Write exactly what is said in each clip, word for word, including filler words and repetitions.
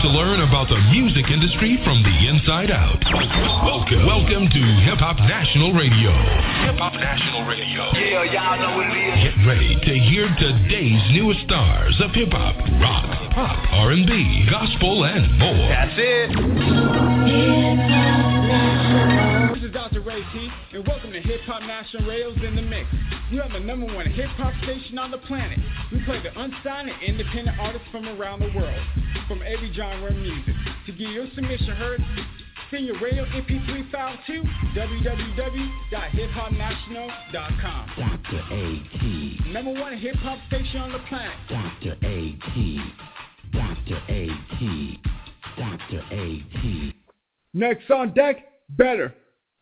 to learn about the music industry from the inside out. Welcome, welcome to Hip Hop National Radio. Hip Hop National Radio. Yeah, y'all know what it is. Get ready to hear today's newest stars of hip hop, rock, pop, R and B, gospel, and more. That's it. This is Doctor Ray T, and welcome to Hip Hop National Radio's In the Mix. You have the number one hip hop station on the planet. We play the unsigned and independent artists from around the world, from every genre of music. To get your submission heard, send your radio M P three file to w w w dot hip hop national dot com. Doctor A T. Number one hip hop station on the planet. Doctor A T. Doctor A T. Doctor A T. Next on deck, Better.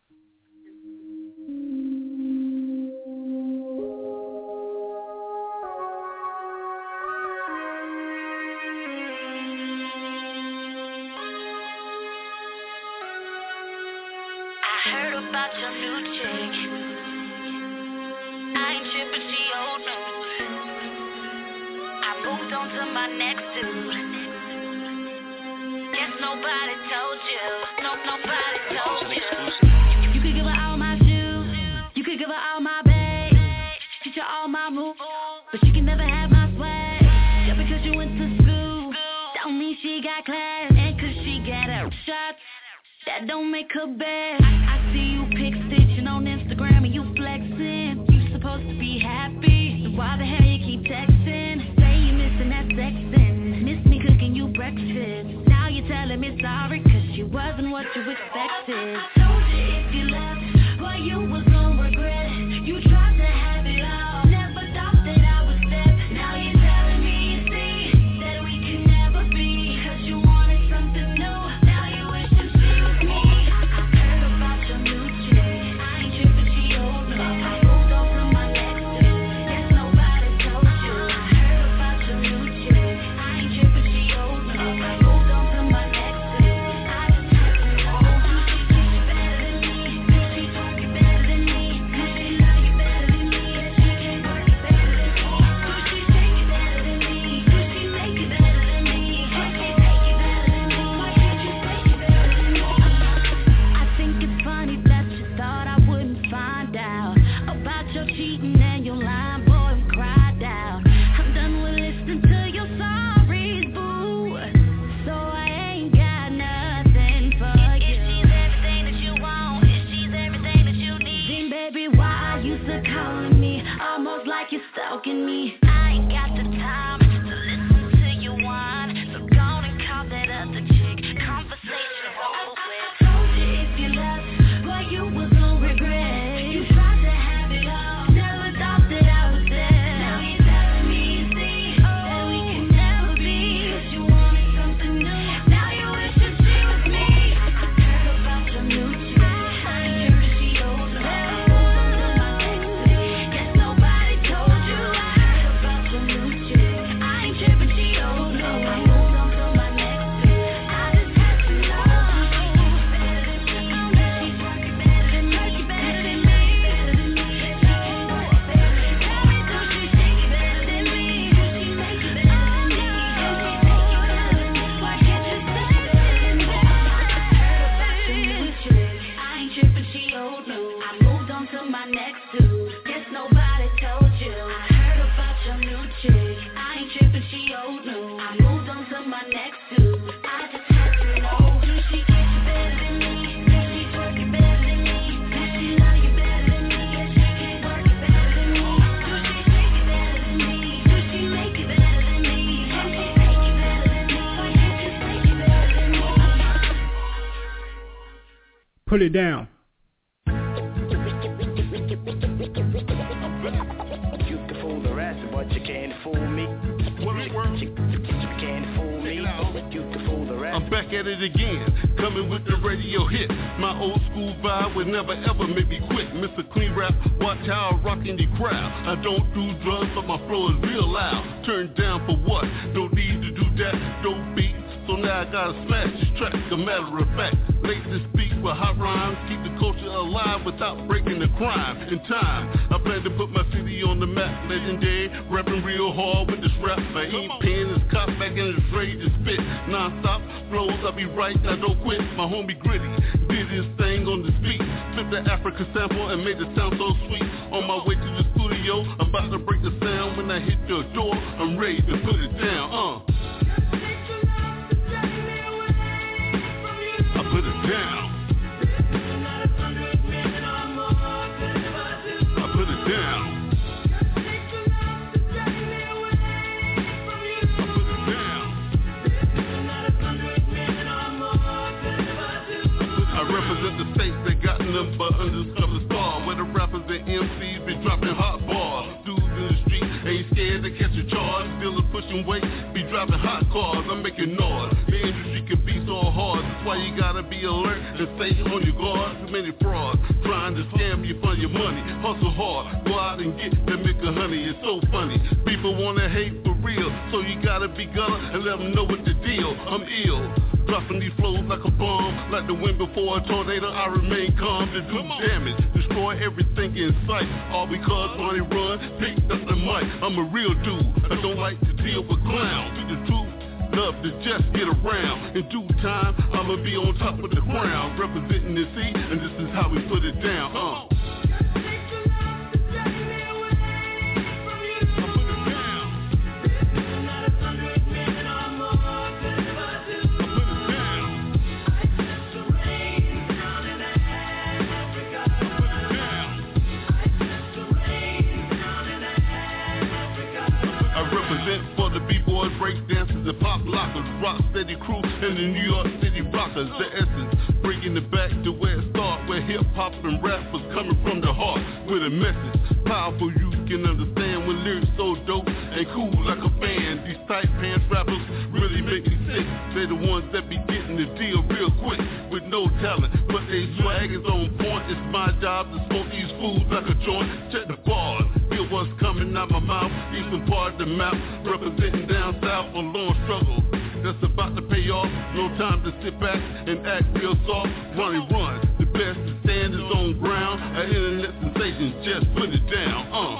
Put it down. You can fool the rest, but you can't fool me. You can't fool me. You can fool the rest. I'm back at it again, coming with the radio hit. My old school vibe would never ever make me quit. Mister Clean Rap, watch how I rock in the crowd. I don't do drugs, but my flow is real loud. Turn down for what? No need to do that. Dope beat. So now I gotta smash this track, a matter of fact. Late this beat with hot rhymes, keep the culture alive without breaking the crime. In time, I plan to put my city on the map. Legendary, rapping real hard with this rap. I ain't paying this cop back in the trade to spit. non-stop flows, I be right, I don't quit. My homie Gritty did his thing on the beat. Flipped the Africa sample and made it sound so sweet. On my way to the studio, I'm about to break the sound. When I hit the door, I'm ready to put it down. Uh. I put it down. I put it down. Represent the states that got nothing but undiscovered star, where the rappers and M Cs be dropping hot bars. Dudes in the street ain't scared to catch a charge. Dealers pushing weight, be driving hot cars. I'm making noise. The industry can be so hard. That's why you gotta be alert and stay on your guard. Too many frauds trying to scam you for your money. Hustle hard, go out and get that milk of honey. It's so funny. People wanna hate for real, so you gotta be gutter and let them know what the deal. I'm ill. Dropping these flows like a bomb, like the wind before a tornado. I remain calm to do damage, destroy everything in sight. All because Bonnie Run picked up the mic. I'm a real dude, I don't like to deal with clowns. See the truth, love to just get around. In due time, I'ma be on top of the crown, representing the sea, and this is how we put it down. Uh. For the B-boys, break dancers, and pop lockers, rock steady crew, and the New York City rockers. The essence, bringing it back to where it started, where hip-hop and rap was coming from the heart, with a message. Powerful you can understand when lyrics so dope and cool like a band. These tight pants rappers really make me sick. They the ones that be getting the deal real quick, with no talent, but they swag is on point. It's my job to smoke these fools like a joint. Check the bars, hear what's coming out my mouth, eastern part of the map. Representing down south for long struggle that's about to pay off. No time to sit back and act real soft. Ronnie Run, the best to stand is on ground. An internet sensation, just put it down. Uh.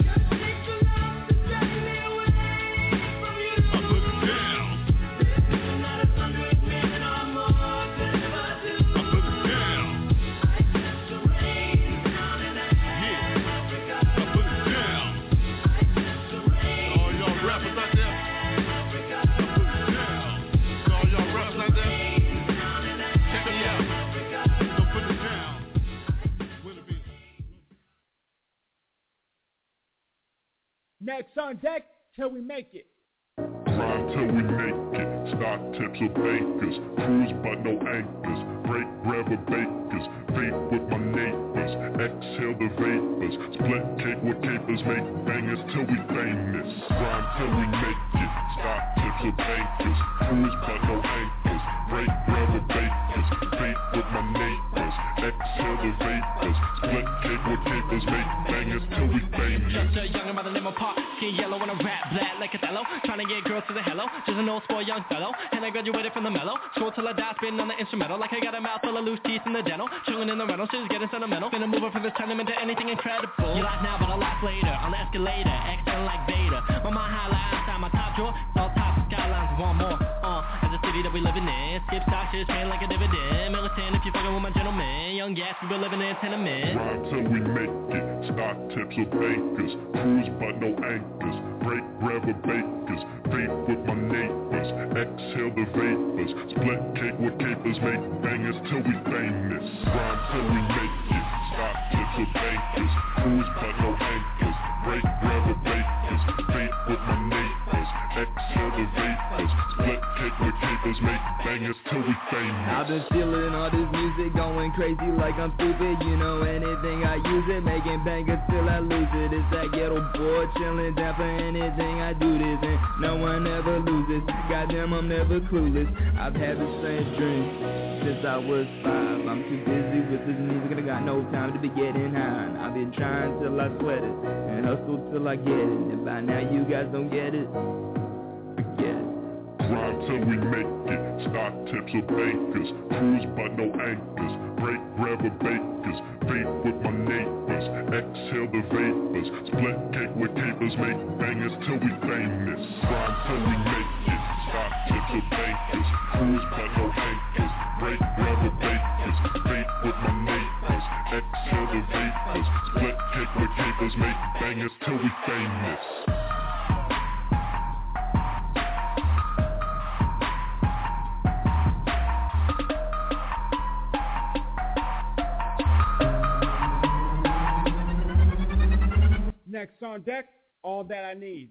Next on deck, till we make it. Grind till we make it. Stock tips or bakers. Cruise but no anchors. Break grabber bakers. Vape with my neighbors. Exhale the vapors. Split cake with capers. Make bangers till we famous. Grind till we make it. Stock tips or bakers. Cruise but no anchors. Break grabber bakers. Vape with my neighbors. Exhale the vapors. Split cake with capers. Make bangers till we famous. Just a youngin' by the name of Pop. Skin yellow when I rap black like Othello. Tryna get girls to the hello. Just an old spoiled young fellow. And I graduated from the mellow. Short till I die spitting on the instrumental. Like I got a mouth full of loose teeth in the dental. Chillin' in the rental. Shit's getting sentimental. Finna move up from this tenement to anything incredible. You laugh now but I'll laugh later. On the escalator. Extend like Vader. My mind highlight outside my top drawer. All top skylines want more. Uh, as a city that we living in. Skip stock shit chain like a dividend. Militant if you fucking with my gentleman. Young gas we been living in tenement. Grind till we make it. Stock tips or bakers. Cruise but no anchors. Break grabber bakers. Vape with my neighbors. Exhale the vapors. Split cake with capers. Make bangers till we famous. Grind till we make it. Stock tips or bakers. Cruise but no anchors. Break grabber bakers. Vape with my neighbors. Exhale the vapors. Split cake with capers. Make bangers till we famous. I've been feeling all this music, going crazy like I'm stupid. You know anything I use it, making bangers till I lose it. It's that ghetto boy chilling down for anything I do this, and no one ever loses. Goddamn, I'm never clueless. I've had the same dream since I was five. I'm too busy with this music and I got no time to be getting high. I've been trying till I sweat it and hustle till I get it. And by now you guys don't get it, forget it. Grind till we make it. Stock tips or bankers. Cruise but no anchors. Break grabber bakers. Vape with my neighbors. Exhale the vapors. Split cake with capers. Make bangers till we famous. Grind till we make it. Stock tips or bankers. Cruise but no anchors. Break grabber bakers. Vape with my neighbors. Exhale the vapors. Split cake with capers. Make bangers till we famous. Next on deck, All That I Need.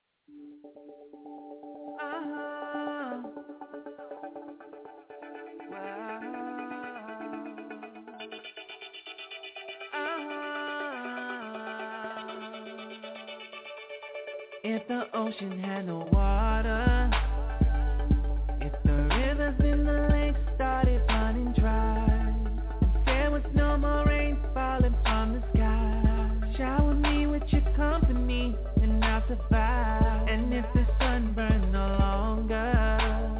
Uh-huh. Wow. Uh-huh. If the ocean had no water, if the rivers in the lake started running dry, if there was no more rain falling from the sky, shower me with your company and I'll survive. And if the sun burns no longer,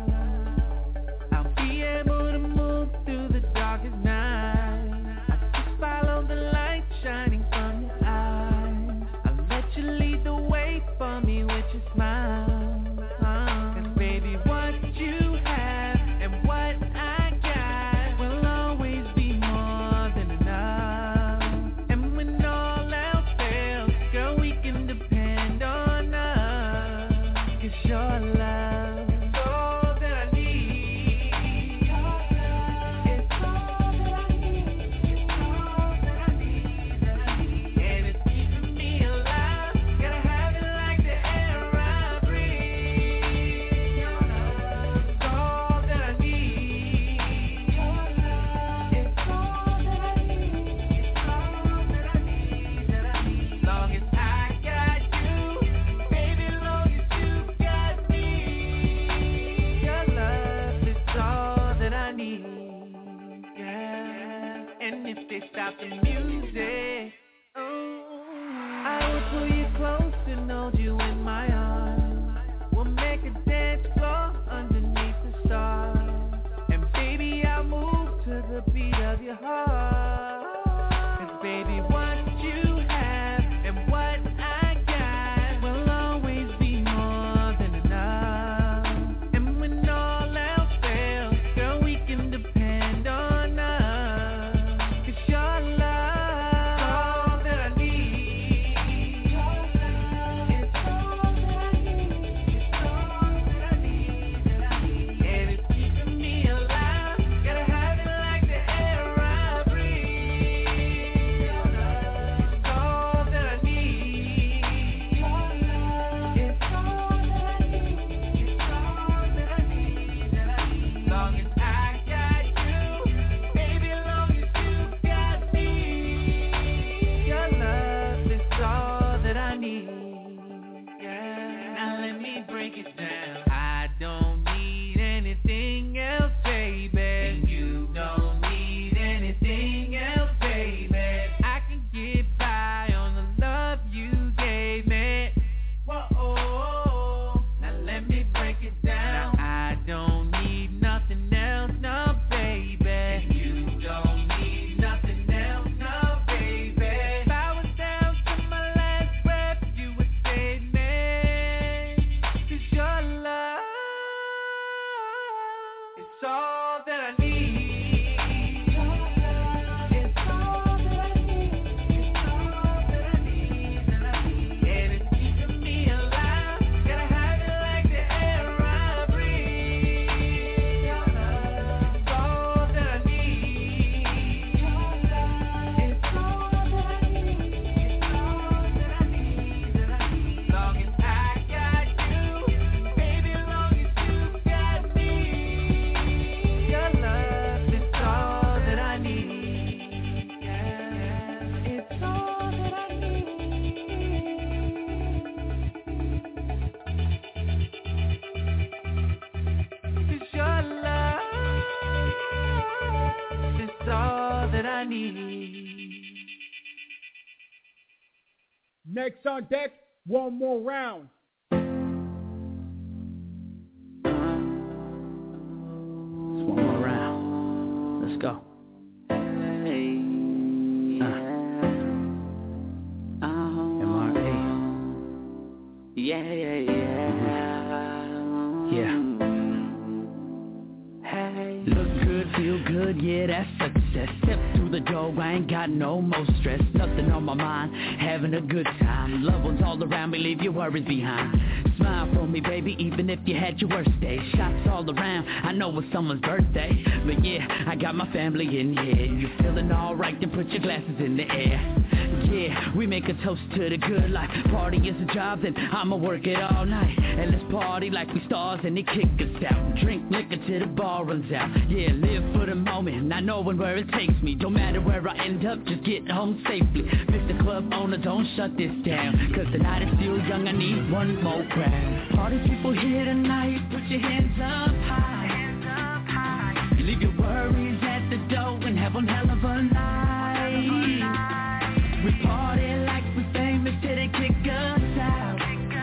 I'll be able to move through the darkest night. I just follow the light shining from your eyes. I'll let you lead the way for me with your smile. Cause baby, what you have and what I got will always be more than enough. And when all else fails, girl, we can depend on us. Cause your love is all that I need. It's all that I need. It's all that I need, that I need. And it's keeping me alive. Gotta have it like the air I breathe. Your love is all that I need. Your love is all that I need. It's all that I need, that I need. Long as I got you, baby, long as you got me. Your love is all that I need, yeah. And if they stop the music, oh, I will pull you close and hold you in my arms. We'll make a dance floor underneath the stars. And baby, I'll move to the beat of your heart. Cause baby, what you have and what I got will always be more than enough. And when all else fails, girl, we can depend on us. Cause your love is all that I need. Your love is all that I need. It's all that I need, that I need. And it's keeping me alive. Gotta have it like the air I breathe. Your love is all that I need. Your love is all that I need. It's all that I need, that I need. Long as I got you, baby, long as you got me. Your love is all that I need, yeah. Now let me break it down. I don't need anything else, baby. And you don't need anything else, baby. I can get by on the love you gave me. Whoa, now let me break it down. I don't need nothing else, no, baby. And you don't need nothing else, no, baby. If I was down to my last breath, you would save me. Cause your love is all that I need. Your love is all that I need. It's all that I need, that I need. And it's keeping me alive. Gotta have it like the air I breathe. Your love is all that I need. Your love is all that I need. It's all that I need, that I need. Long as I got you, baby, long as you got me. Your love is all that I need, yeah. It's all that I need. Cause your love is all that I need. Next on deck, one more round. Uh-huh. Yeah, yeah, yeah. Yeah. Hey. Look good, feel good, yeah, that's success. Step through the door, I ain't got no more stress. Nothing on my mind, having a good time. Loved ones all around me, leave your worries behind. Smile for me, baby, even if you had your worst day. Shots all around, I know it's someone's birthday. But yeah, I got my family in here. You feeling alright, then put your glasses in the air. Yeah, we make a toast to the good life. Party is a job, then I'ma work it all night. And let's party like we stars and they kick us out. Drink liquor till the bar runs out. Yeah, live for the moment, not knowing where it takes me. Don't matter where I end up, just get home safely. Mister Club owner, don't shut this down, cause the night is still young, I need one more crowd. Party people here tonight, put your hands up high. Hands up high. Leave your worries at the door and have one hell of a night. We party like we famous till they kick us out.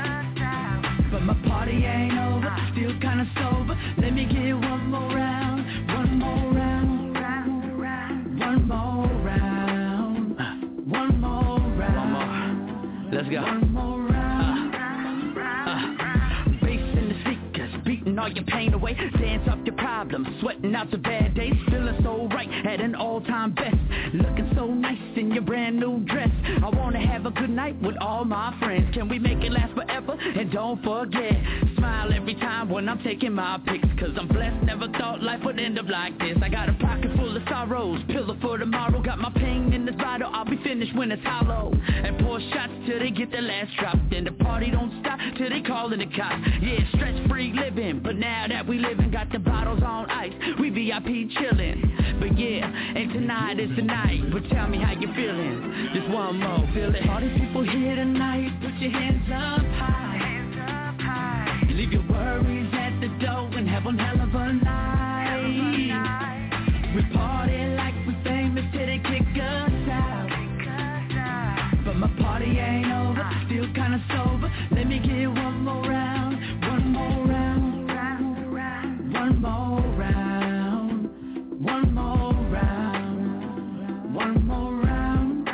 But my party ain't over, still kinda sober. Let me get one more round, one more round, one more round, one more round. One more. Let's go. One more round. Uh, uh, bass in the speakers, beating all your pain away. Dance off your problems, sweating out the bad days. Feeling so right at an all-time best. Looking so nice in your brand new dress. I wanna have a good night with all my friends. Can we make it last forever? And don't forget, smile every time when I'm taking my pics. Cause I'm blessed, never thought life would end up like this. I got a pocket full of sorrows, pillow for tomorrow. Got my pain in this bottle, I'll be finished when it's hollow. And pour shots till they get the last drop. Then the party don't stop till they callin' the cops. Yeah, stress free living, but now that we living, got the bottles on ice. We V I P chillin'. But yeah, and tonight is the night. But tell me how you feeling. Just one more, feel it. All these people here tonight, put your hands up high. Hands up high. Leave your worries at the door and have one hell of a night. We party like we famous till they kick us out. But my party ain't over, still kinda sober. Let me get one more round, one more round, one more round, one more round, one more round.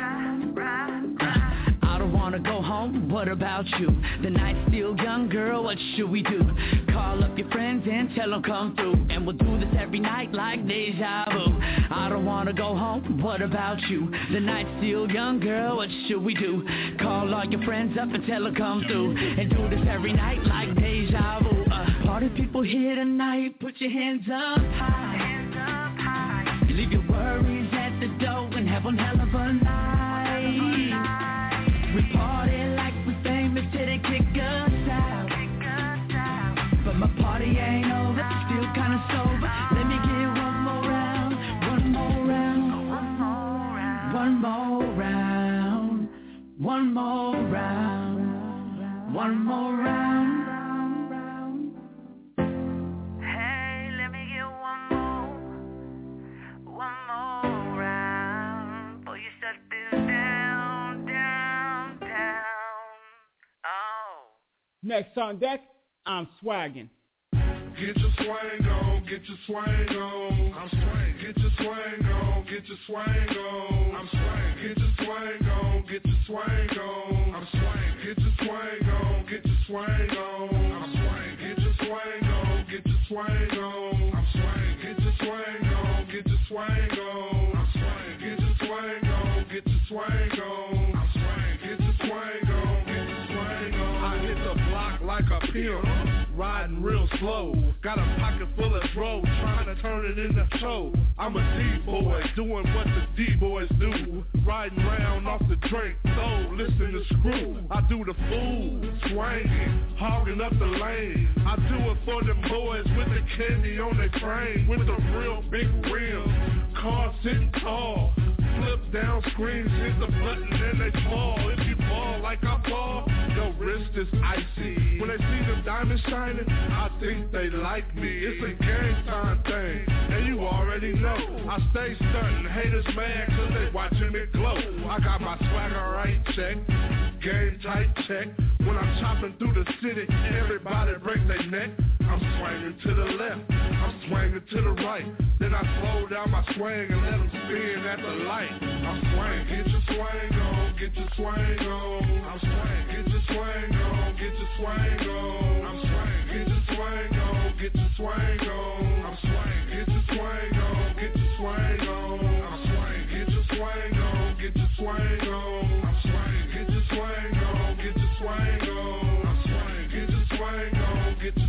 I don't wanna go home, what about you? The night's still young, girl, what should we do? Call up your friends and tell them come through. And we'll do this every night like deja vu. I don't wanna go home, what about you? The night's still young, girl, what should we do? Call all your friends up and tell them come through. And do this every night like deja vu. uh, Party people here tonight, put your hands up high. Hands up high. Leave your worries at the door and have one hell of a night. We party like we famous till they kick us out. But my party ain't over, still kinda sober. Let me get one more round, one more round, one more round, one more round, one more round. Hey, let me get one more, one more round. Before you shut this down, down, down. Oh. Next on deck, I'm swaggin'. Get your swang on, get your swang on. I'm swang. Get your swang on, get your swang on. I'm swang. Get your swang on, get your swang on. I'm swang. Get your swang on, get your swang on. I'm swang. Get your swang on, get your swang on. I'm swang. Get your swang on, get your swang on. I'm swang. Get your swang on, get your swang on. I'm swang. Get your swang on, get your swang on. I hit the block like a pimp, riding real slow. Got a pocket full of throw, trying to turn it into show. I'm a D-boy, doing what the D-boys do. Riding round off the drink, so listen to Screw. I do the fool, swanging, hogging up the lane. I do it for them boys with the candy on their frame. With the real big rims, cars sitting tall. Flip down screens, hit the button and they fall. If you fall like I fall, your wrist is icy. When they see them diamonds shining, I think they like me. It's a game time thing, and you already know. I stay stunting, haters mad cause they watching me glow. I got my swagger right check, game tight check. When I'm chopping through the city, everybody break their neck. I'm swinging to the left, I'm swinging to the right. Then I slow down my swing and let them spin at the light. I'm swinging, get your swing on, get your swing on. I'm swinging, get your swing on, get your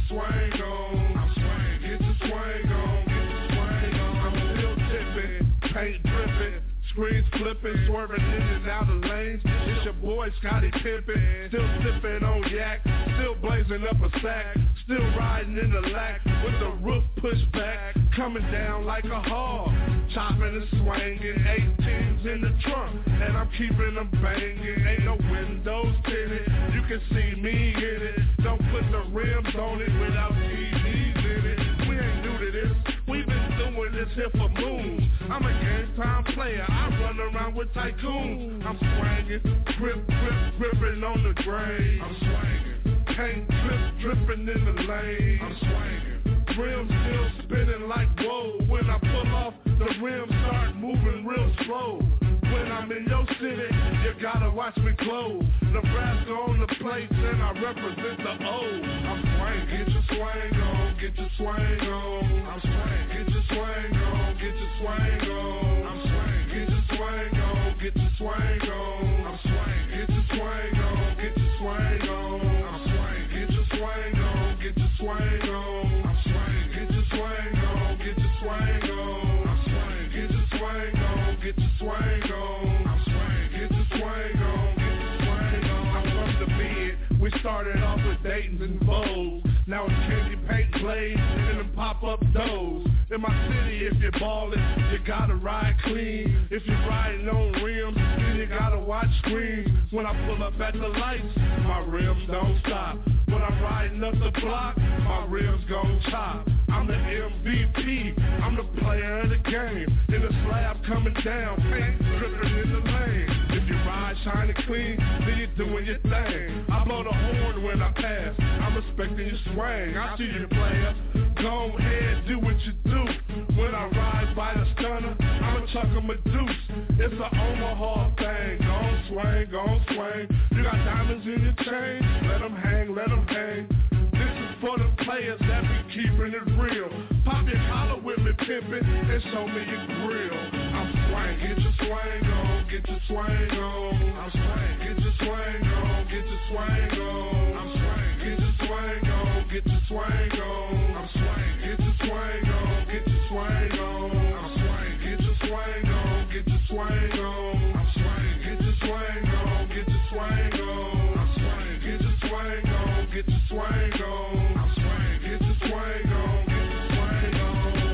swing on. I'm swing, get your swing on, get your swing on. I'm still tipping, paint dripping, screens flipping, swerving in and out of lanes. It's your boy Scotty Pippen, still sipping on yak, still blazing up a sack, still riding in the lack with the roof pushed back, coming down like a hog, chopping and swinging, eighteens in the trunk, and I'm keeping them banging. Ain't no windows tinted, you can see me in it. Don't put the rims on it without T Vs in it. We ain't new to this, we been doing this here for moons. I'm a game time player, I run around with tycoons. I'm swinging, grip, grip, gripping on the grave. I'm swinging, paint drip, dripping in the lane. I'm swinging, rims still spinning like whoa. When I pull off, the rims start moving real slow. When I'm in your city, you gotta watch me close. Nebraska on the plates and I represent the O. I'm swing, get your swing on, get your swing on. I'm swing, get your swing on, get your swing on. I'm swing, get your swing on, get your swing on. I'm swing, get your swing on, get your swing on. I'm swing, get your swing on, get your swing on. I'm swing, get your swing on, get your swing on. I'm swing, get your swing on, get your swing on. I'm swing, get your swing on, get your swing on. I'm from the bed. We started off with Dayton's and Vogue. Now it's candy paint blades and them pop-up doors. In my city, if you're ballin', you gotta ride clean. If you're riding on rims, then you gotta watch screens. When I pull up at the lights, my rims don't stop. When I'm riding up the block, my rims gon' chop. I'm the M V P, I'm the player of the game. In the slab coming down, paint dripping in the lane. If you ride shiny clean, then you're doing your thing. I blow the horn when I pass, I'm respecting your swing. I see you player, go ahead, do what you do. When I ride by the stunner, I'ma chuck 'em a deuce. It's a Omaha thing, gon' swing, gon' swing. You got diamonds in your chain, let 'em hang, let 'em hang. This is for the players that be keeping it real. Pop your collar with me, pimpin', and show me your grill. I'm swing, get your swing on, get your swing on. I'm swing, get your swing on, get your swing on. I'm swing, get your swing on, get your swing on. I'm swing, get your swing on, get your swing on. I'm swing, get your swing on, get your swing on. I'm swing, get your swing on, get your swing on. I'm swing, get your swing on, get your swing on. I'm swing, get your swing on, get your swing on.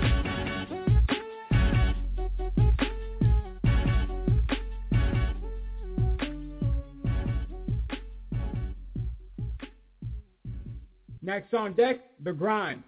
Next on deck, The Grind.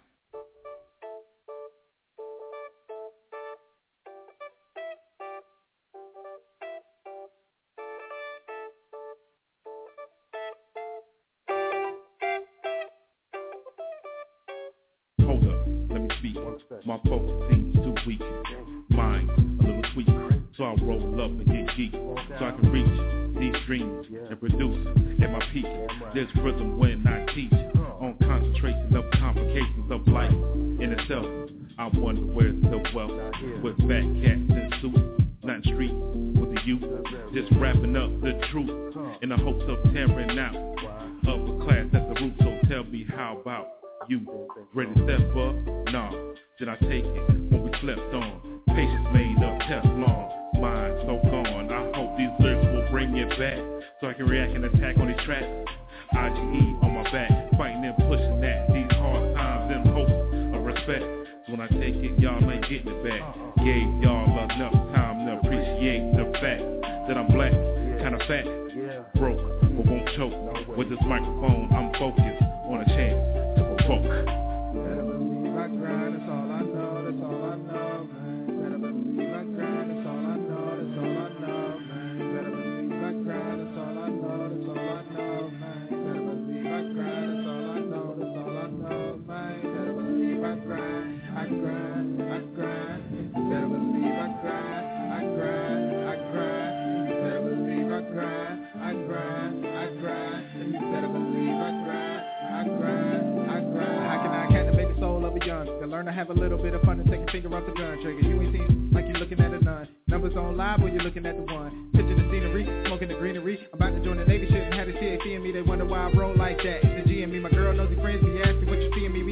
Hold up, let me speak. My focus seems too weak. Mine a little tweak. So I roll up and get geek. So I can reach these dreams and produce at my peak. There's rhythm when I teach. On concentration of complications of life in itself. I wonder where's the wealth with fat cats in suits, not street with the youth, just wrapping up the truth in the hopes of tearing out upper class at the root. So tell me, how about you? Ready to step up? Nah, did I take it when we slept on? Patience made of Teflon, mind so gone. I hope these lyrics will bring it back so I can react and attack on these tracks. I G E on my back, fighting and pushing at these hard times in hopes of respect. So when I take it, y'all ain't getting it back. Gave y'all enough time to appreciate the fact that I'm black, kinda fat, broke, but won't choke. With this microphone, I'm focused on a chance to provoke. Better believe I grind, that's all I know, that's all I know, man. Better believe I grind, that's all I know, that's all I know, man. Better believe I grind, that's all I know, that's all I know, man. Better believe I grind, that's all I know, that's all I know, man. Better believe I grind, I grind, I grind. Better believe I grind, I grind, I grind. Better believe I grind, I grind, I grind. Better believe I grind, I grind, I grind. How can I captivate the soul of a young? To learn to have a little bit of fun and take a finger off the gun trigger. You ain't seen like you're looking at a nun. Numbers on live when you're looking at the one. Picture the scenery, smoking the greenery. I'm about to join the Navy ship and have the C A C in me. They wonder why I roll like that. It's the G and me. My girl knows he friends me. Ask me what you see in me.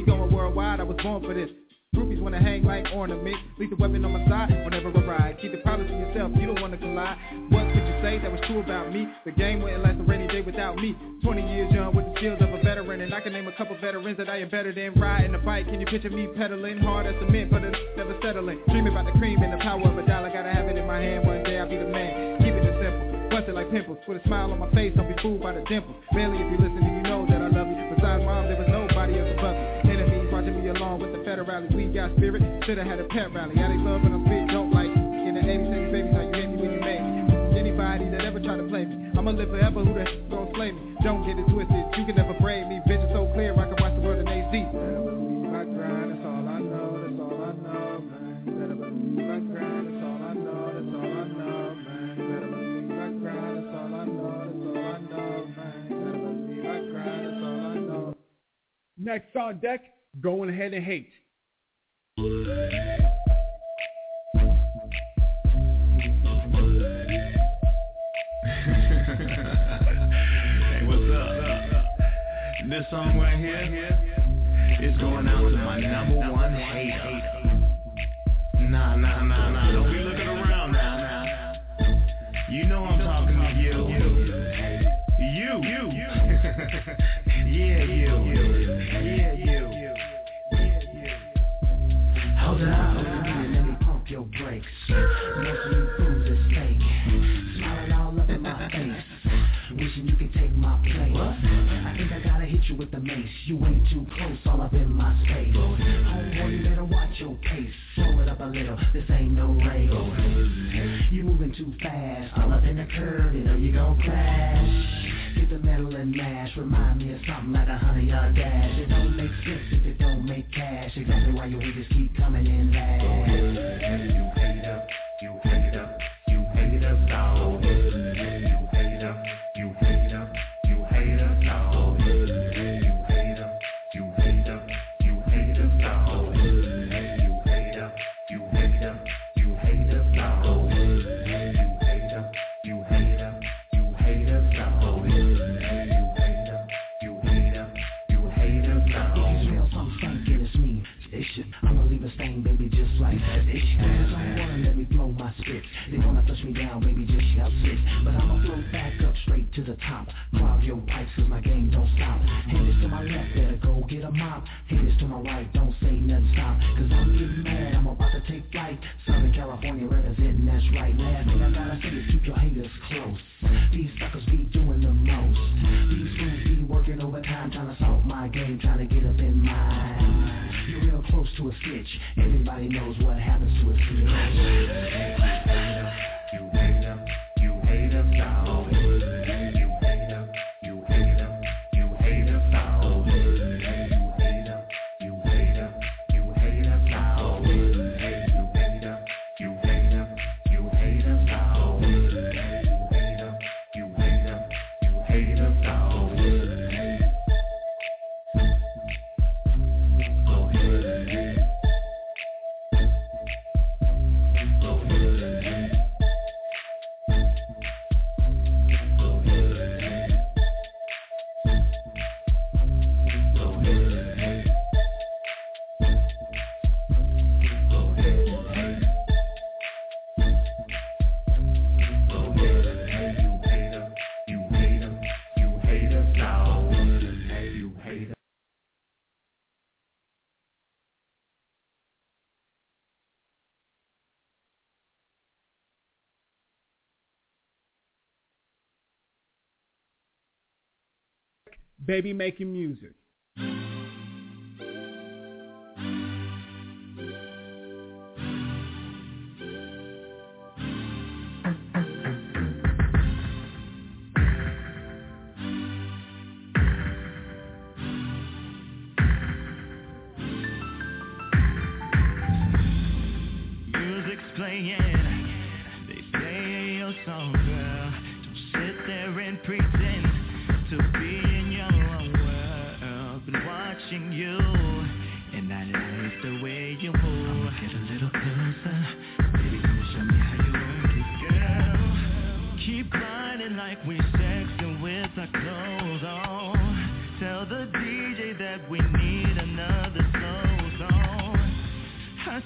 to hang like ornament. Leave the weapon on my side whenever I ride. Keep the problems to yourself, you don't want to collide. What could you say that was true about me? The game wouldn't last a rainy day without me. Twenty years young with the skills of a veteran, and I can name a couple veterans that I am better than. Riding a bike, can you picture me pedaling hard as cement, but it's never settling. Dreaming about the cream and the power of a dollar. Gotta have it in my hand, one day I'll be the man. Keep it just simple, bust it like pimples. With a smile on my face, don't be fooled by the dimples. Barely if you listen, you know that I love you. Besides mom, there was nobody else above me. Enemies watching me along with the federale. We got spirit, should've had a pet rally. I they love when I spit, don't like. In the eighties, eighties, babies, how you hit me when you made me. Anybody that ever try to play me, I'ma live forever, who the heck gon' slay me? Don't get it twisted, you can never braid me. Vision so clear, I can watch the world in H D. Better believe I grind, that's all I know, that's all I know, man. Better believe I grind, that's all I know, that's all I know, man. Better believe I grind, that's all I know, that's all I know, man. Better believe I grind, that's all I know. Next on deck, Going Ahead and Hate. This song right here is going out to my number one hater. Nah, nah, nah, nah. Don't be looking around now, now. You know I'm talking to you. You. You. Yeah, you. Yeah, you. Hold it up, let me pump your brakes. Most of you fools is fake. Smiling all up in my face. Wishing you could take my place. I think I gotta hit you with the mace. You ain't too close, all up in my space. Homeboy, you better watch your pace. Slow it up a little, this ain't no race. You moving too fast, all up in the curve, you know you gon' crash. Get the metal and mash, remind me of something like a hundred yard dash. It don't make sense if it don't make cash. Exactly why your haters keep coming in last. You hate up, you hate up, you hate up, dog. You hate up. You hate up, you hate up, dog. You hate up, you hate up, you hate up, dog. You hate up, you hate up, you hate up, dog. You hate up, you hate up, you hate up, dog. You hate up, you hate up, you hate up, dog. If you smell something stinking, it's me. It's shit. I'ma leave a stain, baby, just like that. It's shit. Cause I wanna let me blow my spit. They wanna flush me down, baby, just shout sit. But I'ma flow back up straight to the top. Clog your pipes cause my game don't stop. Haters to my left, better go get a mop. Haters to my right, don't say nothing, stop. Cause I'm getting mad, I'm about to take flight. Southern California representing, that's right. Last thing I gotta say is keep your haters close. These suckers be doing the most. These fools be working overtime, trying to solve my game, trying to get up in mine. You're real close to a stitch. Everybody knows what happens to a stitch. You hate up, you hate up, you hate up, dog. You hate up, you hate up, you hate up, dog. You hate up, you hate up, you hate up, dog. You hate up, you hate up, you hate up, dog. You hate up, you hate up, you hate up, dog. Baby making music. Music's playing, they play your song, girl. Don't sit there and pretend to be in your own world. Been watching you, and I like the way you move. I'ma get a little closer, baby, can you show me how you work it, girl? Keep grinding like we sexing with our clothes on. Tell the D J that we need another slow song.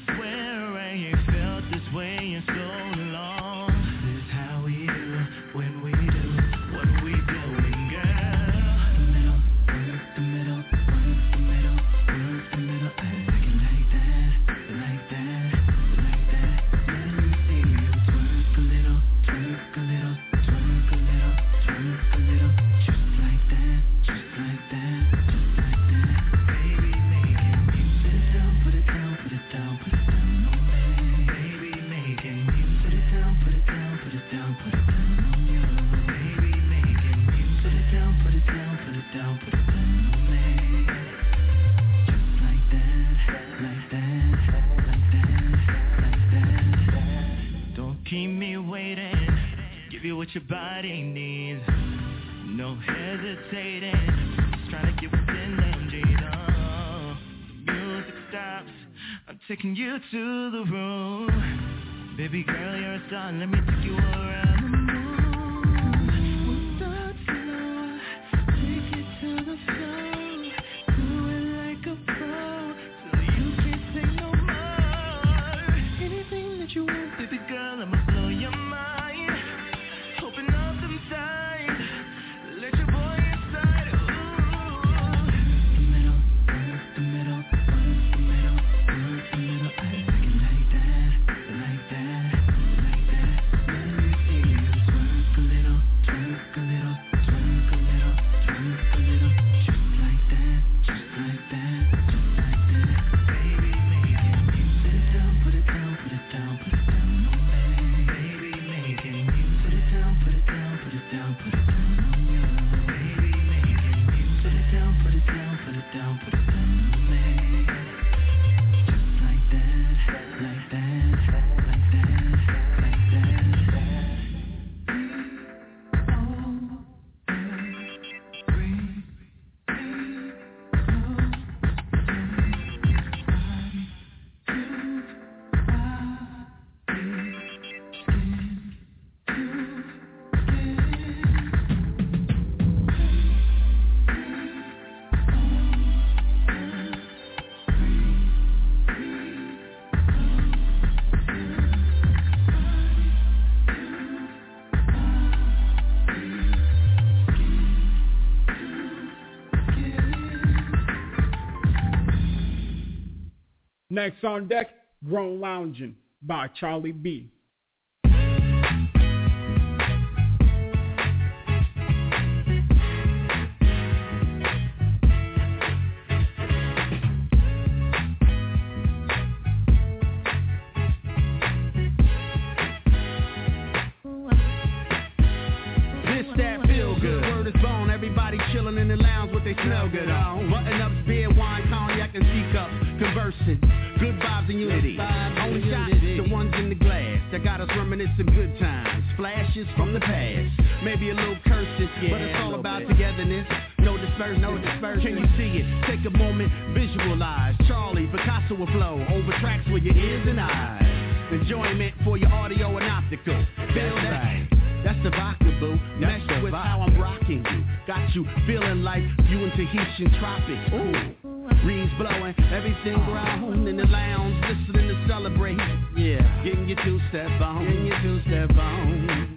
waiting. Just trying to get within them, Jada. The music stops. I'm taking you to the room. Baby girl, you're a star. Let me take you around the moon. We'll start slow. Take it to the floor. Do it like a pro. Till you can't take no more. Anything that you want, baby girl, I'ma blow your mind. Open up them sides. Let your boy inside. Ooh. The middle, work the middle, work the middle, work the middle. I like it like that, like that, like that. Let me see you twerk a little, twerk a little, twerk a little, twerk a little. Just like that, just like that, just like that. Baby, make it music. Put it down, put it down, put it down on me. Baby, make it music. Put it down, put it down, put it down, put it down on you. Baby, make it music. Put it down, put it down, put it down, put it down on me. Just like that, like that, like that, like that. Next on deck, Grown Loungin' by Charlie B. Everybody chillin' in the lounge with they smell good on. Button ups, beer, wine, cognac, and teacups. Conversing, good vibes and unity. Only shots, the ones in the glass that got us reminiscing good times. Flashes from the past, maybe a little cursing, but it's all about togetherness. No dispersion, no dispersion. Can you see it? Take a moment, visualize. Charlie, Picasso will flow over tracks with your ears and eyes. Enjoyment for your audio and optical. Feel that? That's the vodka, boo. Mesh with how I'm rocking you. Got you feeling like you in Tahitian tropics. Ooh. Breeze blowing, everything ground in the lounge, listening to celebrate. Yeah, getting your two-step on, getting your two-step on.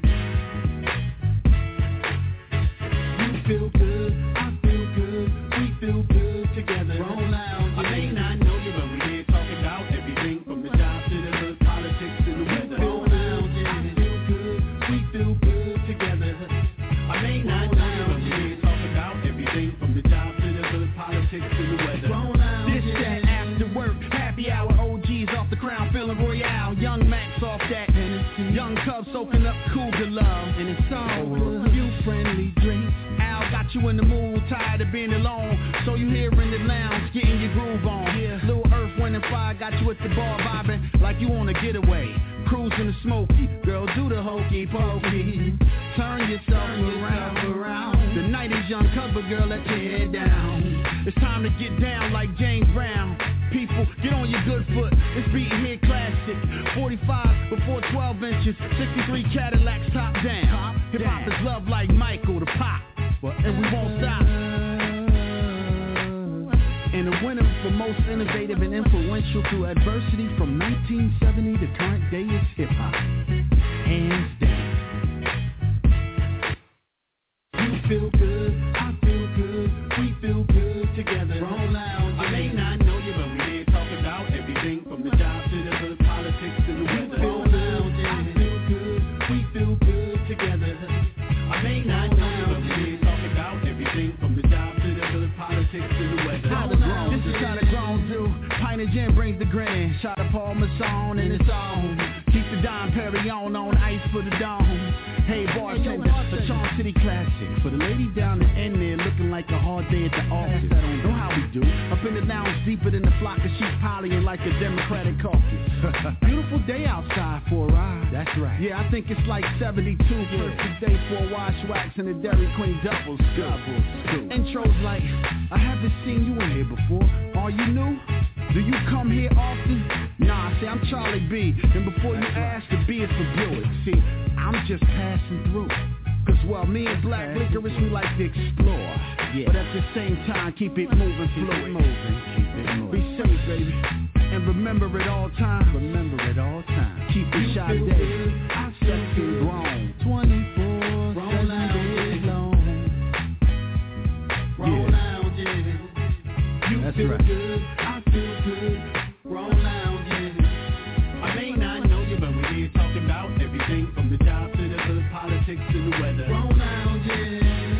You feel good, I feel good, we feel good together. Roll lounge. I may not know you, but we here talking about everything from the job to the hood, politics to the weather. Roll lounge, I feel good, we feel good together. I may not know you, but we here talking about everything from the job to the hood, politics to the weather. This that after work, happy hour, O Gs off the crown, feeling royale. Young Max off that, young Cubs soaking up Cougar love. And it's all with a few friendly drinks. Al got you in the mood, tired of being alone. So you here in the lounge, getting your groove on. Yeah. Little Earth, Wind and Fire got you at the bar vibing like you on a getaway. Cruising the smoky, girl do the hokey pokey. Turn yourself around, around. The night is young, cover girl, let your head down. It's time to get down like James Brown. People, get on your good foot. This beat here classic. forty-five before twelve inches. sixty-three Cadillacs top down. Hip hop is love like Michael the Pop. And we won't stop. And the winner for most innovative and influential through adversity from nineteen seventy to current day is hip hop. Hands down. You feel good, I feel good, we feel good together. Roll lounge. I may not know you, but we here talking about everything from the job to the hood, politics to the weather. Roll lounge. I feel good, we feel good together. I may not know you, but we here talking about everything from the job to the hood, politics to the weather. This is how the grown do. Pint of gin brings the grin. Shot of Paul Masson and it's on. Keep the Dom Perignon on ice for the dome. Hey bartender, a Charm City Classic. For the lady down the end there looking like a hard day at the office. Know how we do. Up in the lounge deeper than the flock of sheep piling like a Democratic caucus. Beautiful day outside for a ride. That's right. Yeah, I think it's like seventy-two. Perfect day for a wash wax and a Dairy Queen double scoop. Intros like, I haven't seen you in here before. Are you new? Do you come here often? Nah, see, I'm Charlie B. And before you ask, the B is for Buick. See, I'm just passing through. Cause well, me and Black Licorice, we like to explore. Yeah. But at the same time, keep it moving, fluid. Moving, keep it moving. Be safe, baby. And remember at all times. Remember at all times. Keep it shy day. I'm sexy and grown. twenty-four, seven days long. Roll lounge, yeah. You That's feel right. good, I feel good. Roll lounge, yeah. I may not know you, but we're here talking about everything from the job to the hood, politics to the weather. Roll lounge, yeah.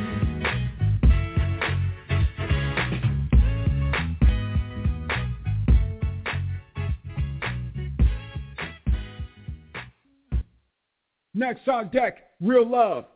Next on deck, Real Love.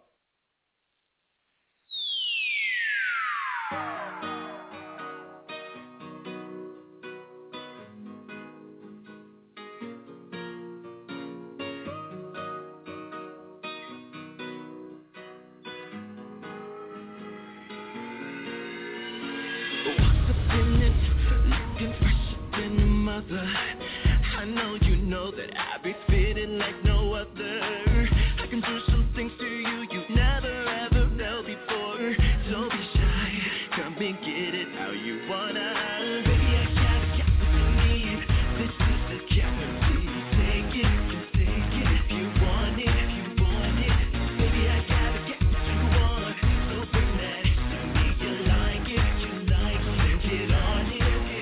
I know you know that I be feeling like no other. I can do some things to you you've never ever felt before. Don't be shy, come and get it how you wanna. Baby, I gotta get what you need. This is the guarantee. Take it, just take it if you want it, if you want it. Baby, I gotta get what you want. So bring that to me. You like it, you like it, then get on it.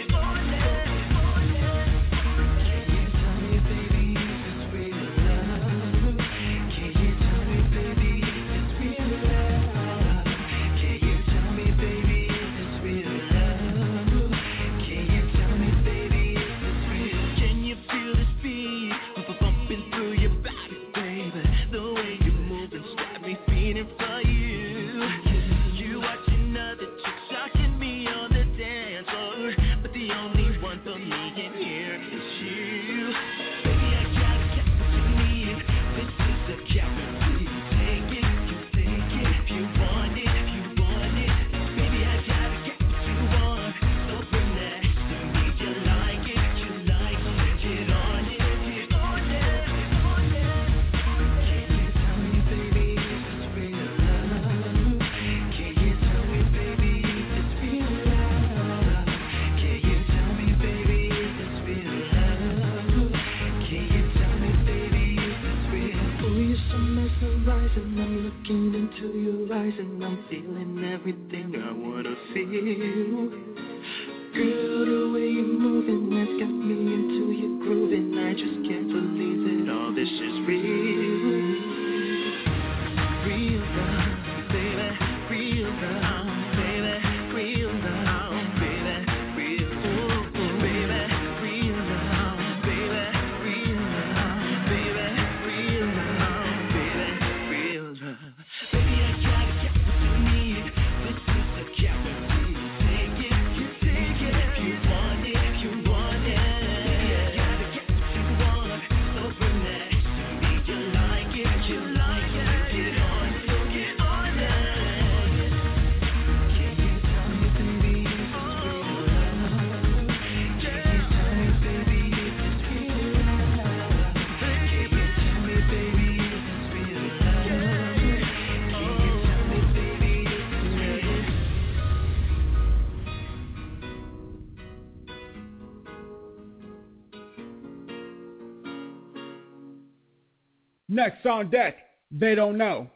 Next on deck, They Don't Know.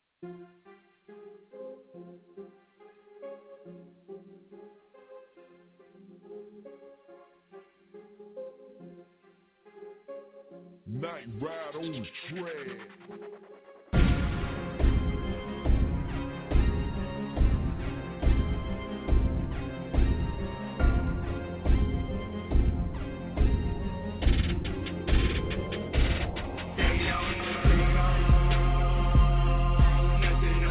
Night ride on the track. Nothing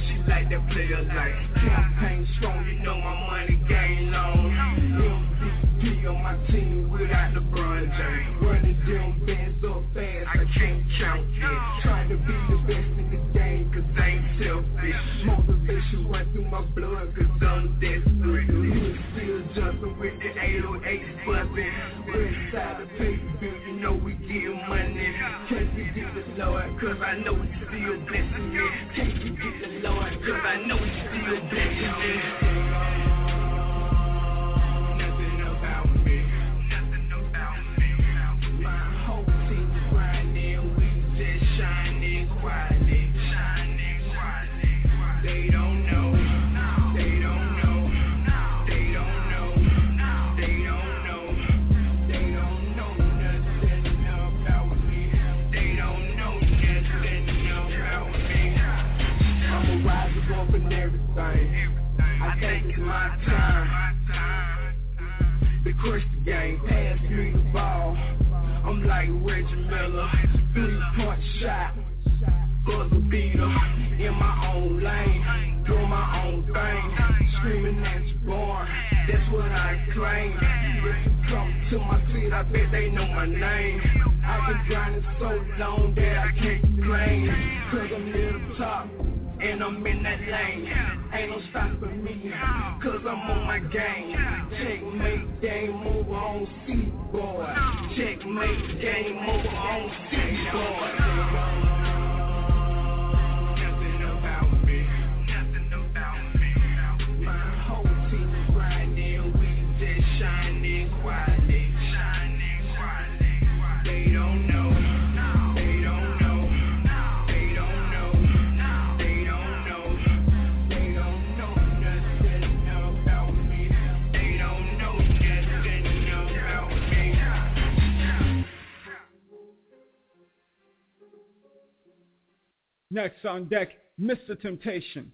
she like that player like campaign strong, you know my money game long. M V P on my team without LeBron James. Running them bands so fast I can't count it. Trying to be the best in the game cause I ain't selfish. Motivation run through my blood cause I'm desperate. You still jumping with the eight oh eight buzzing. We're inside the paper bill, you know we get money. Can't forget the Lord cause I know he's still blessing me. Can't forget the Lord cause I know he's still blessing me. Nothing about me. Nothing about me. My whole team is grinding, we just shining quietly. Shining quietly. They don't know. They don't know. They don't know. They don't know. They don't know nothing about me. They don't know nothing about me. I'm a rise above and everything. I think it's my time. The Christian game, pass me the ball. I'm like Reggie Miller, three-point shot, buzzer beater, in my own lane, doing my own thing, screaming and born. That's what I claim. If you come to my city, I bet they know my name. I've been grinding so long that I can't complain, cause I'm near the top. And I'm in that lane, ain't no stopping me, cause I'm on my game. Checkmate, game over on C-boy. Checkmate, game over on C-boy. Nothing about me, nothing about me. My whole team is grinding, we just shining quietly. Shining quietly. They don't know. Next on deck, Mister Temptation.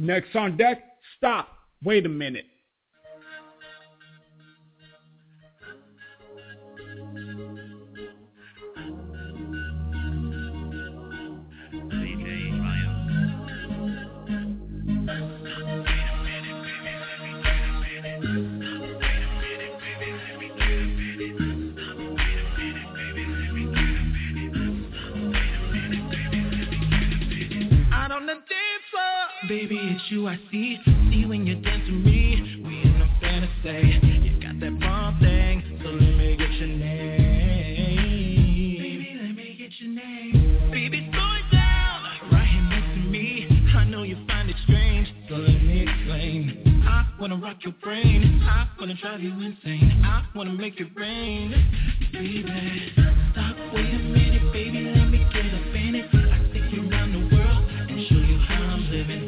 Next on deck, Stop. Wait a minute. Baby, it's you I see. See when you dance with me. We in a fantasy. You got that bomb thing, so let me get your name. Baby, let me get your name. Baby, slow it down, right here next to me. I know you find it strange, so let me explain. I wanna rock your brain. I wanna drive you insane. I wanna make it rain. Baby, stop, wait a minute, baby, let me get a minute. I take you around the world and show you how I'm living.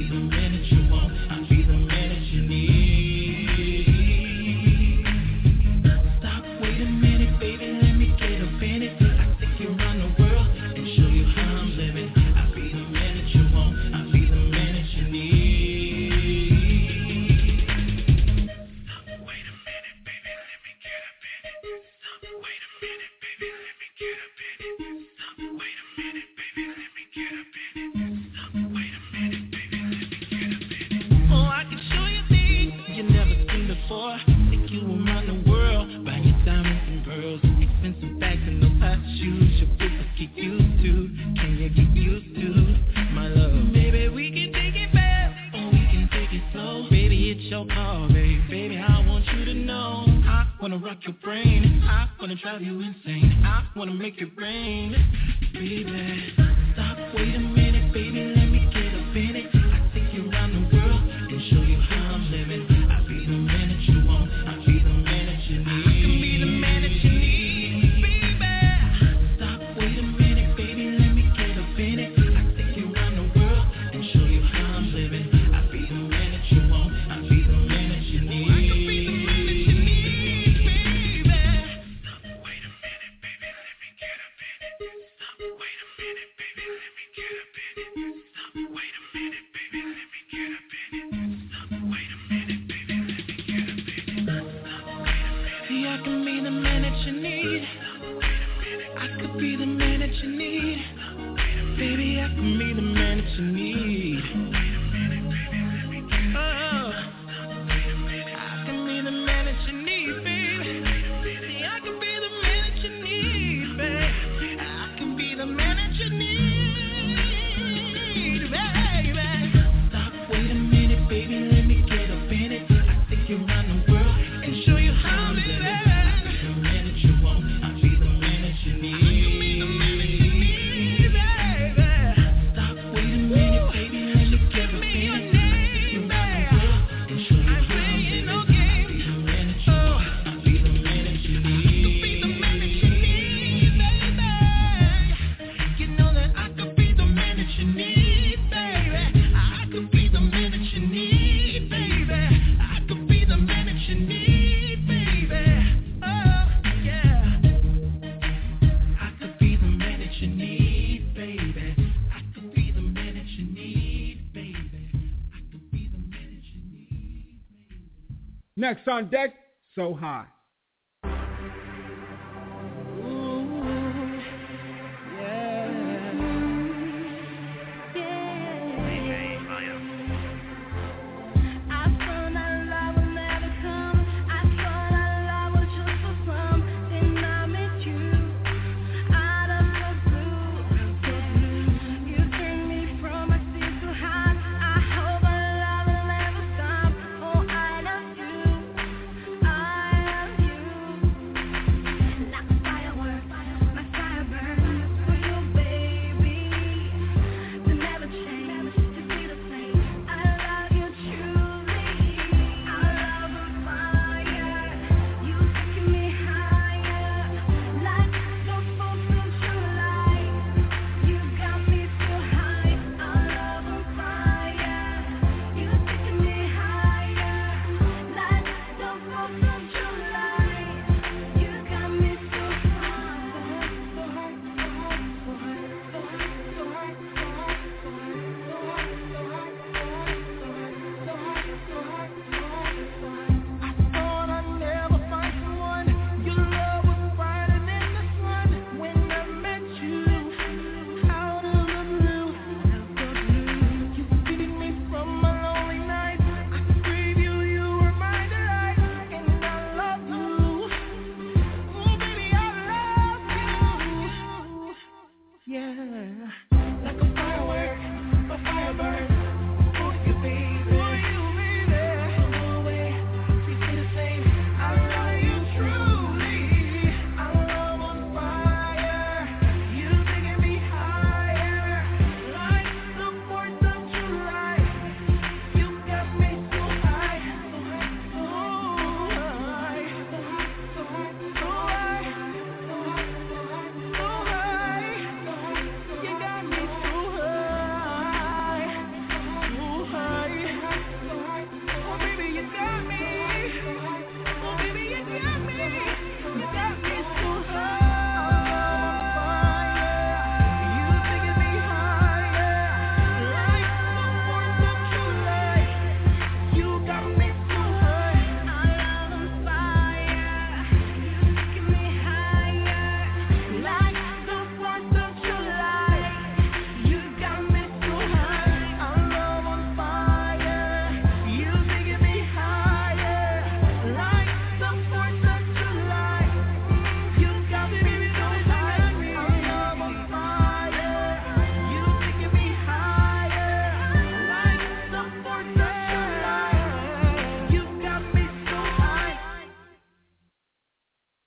Next on deck, So High. I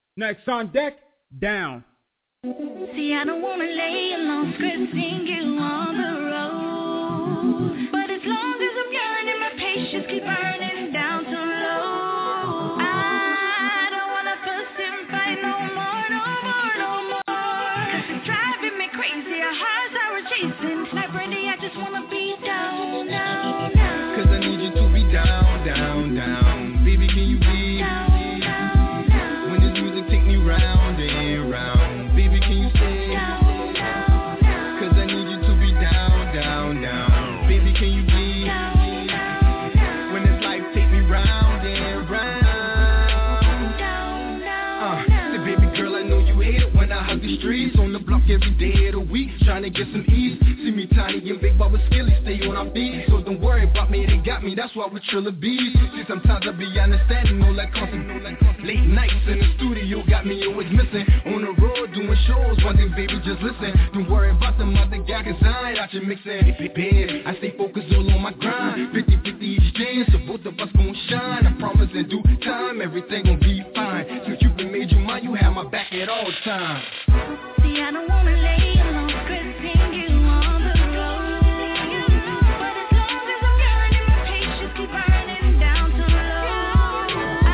Next on deck, Down. See, I don't wanna lay along, scripting you on the road. But as long as I'm yearning, my patience keep burning down too low. I don't wanna fuss and fight no more, no more, no more. Cause it's driving me crazy, our hearts are chasing. Like Brandy, I just wanna be down, down, down. Cause I need you to be down, down, down. Baby, can you be down, down, down. When this music take me round and round. Baby, can you stay down, down, down. Cause I need you to be down, down, down. Baby, can you be down, down, down. When this life take me round and round. Down, down, Uh, down. say, baby girl, I know you hate it when I hug the streets. On the block every day of the week, trying to get some ease. See me tiny and big, but with skilly, stay on our feet. So don't worry about me, they got me, that's why we Trilla bees. See, sometimes I be understanding, no like constant, no like constant. Late nights in the studio, got me always missing. On the road, doing shows, one thing, baby, just listen. Don't worry about them other guys, cause I ain't out here mixing. Baby, I stay focused all on my grind. fifty fifty exchange, so both of us gon' shine. I promise in due time, everything gon' be fine. Since you been made you mine, you have my back at all times. See, I don't wanna lay along, scripting you on the road. But as long as I'm yearning, my patience keep burning down too low.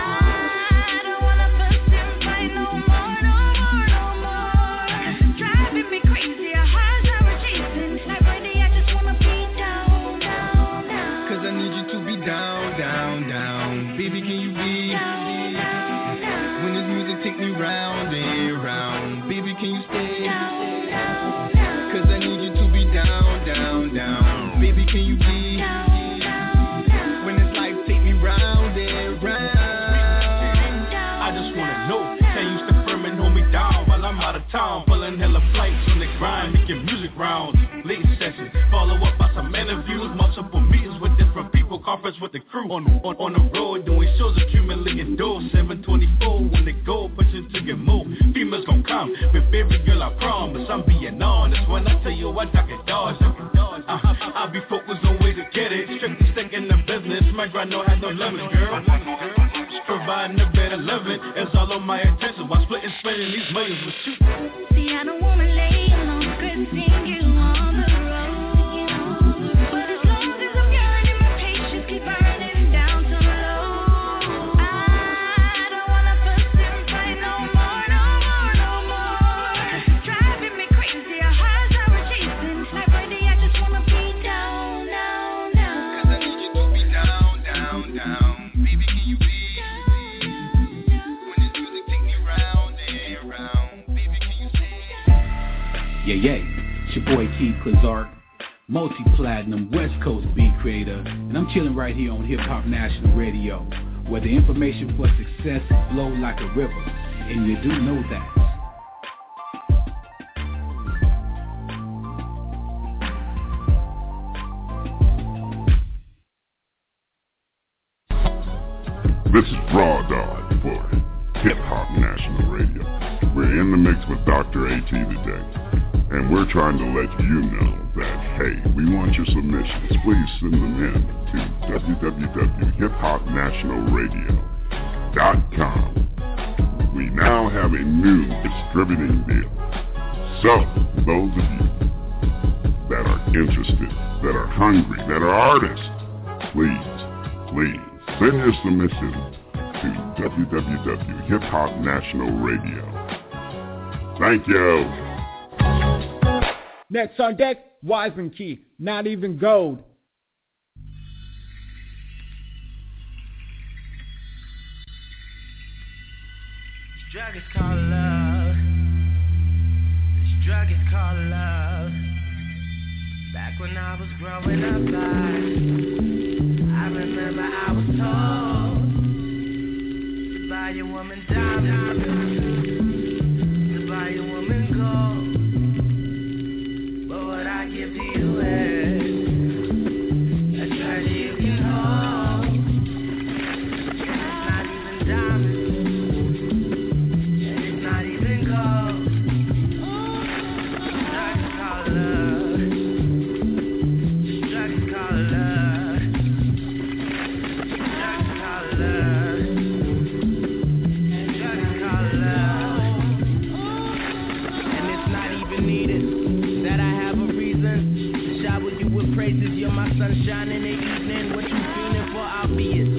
I don't wanna fuss and fight no more, no more, no more. Cause it's driving me crazy, our hearts are chasing. Like Brandy, I just wanna be down, down, down. Cause I need you to be down, down, down. Baby, can you be down, down, down. When this music take me round and round. Baby, can you stay down, down, down. Cause I need you to be down, down, down. Baby, can you be down, down, down. When this life take me round and round. I just wanna know, can you step firm and hold me down while I'm out of town? Pulling hella flights on the grind, making music rounds, late sessions, follow up by some interviews, multiple meetings with different people, conference with the crew. On, on, on the road, doing shows, accumulating dough, seven twenty-four when they go, pushing to get more. Females gon' come, but baby girl, I promise I'm being honest when I tell you what I can dodge. Uh, I'll be focused on ways to get it, strictly sticking to business, my grind don't have no limits, girl. Providing a better living, it's all on my attention while splitting, spending these millions with you. See, I don't wanna lay along, scripting you on the road. But as long as I'm yearning, my patience keep burning down too low. I don't wanna fuss and fight no more, no more, no more. It's driving me crazy, our hearts are chasing. Like Brandy, I just wanna be down, down, down. Cause I need you to be down, down, down. Baby, can you be when this music take me round and round. Baby, can you stay Yeah, yeah, it's your boy Keith Clark, multi-platinum West Coast beat creator, and I'm chilling right here on Hip Hop National Radio, where the information for success flow like a river, and you do know that. This is Raw Dog for Hip Hop National Radio. We're in the mix with Doctor A T today, and we're trying to let you know that, hey, we want your submissions. Please send them in to w w w dot hip hop national radio dot com. We now have a new distributing deal. So, those of you that are interested, that are hungry, that are artists, please, please, send your submission to w w w dot hip hop national radio. Thank you. Next on deck, Wiseman Key, Not Even Gold. This drug is called love. This drug is called love. Back when I was growing up, I, I remember I was told to buy your woman diamonds, to buy your woman gold. But what I give to you is a treasure you can hold. It's not even diamonds, and it's not even gold. This drug is called love. This drug is called love. This drug is called love.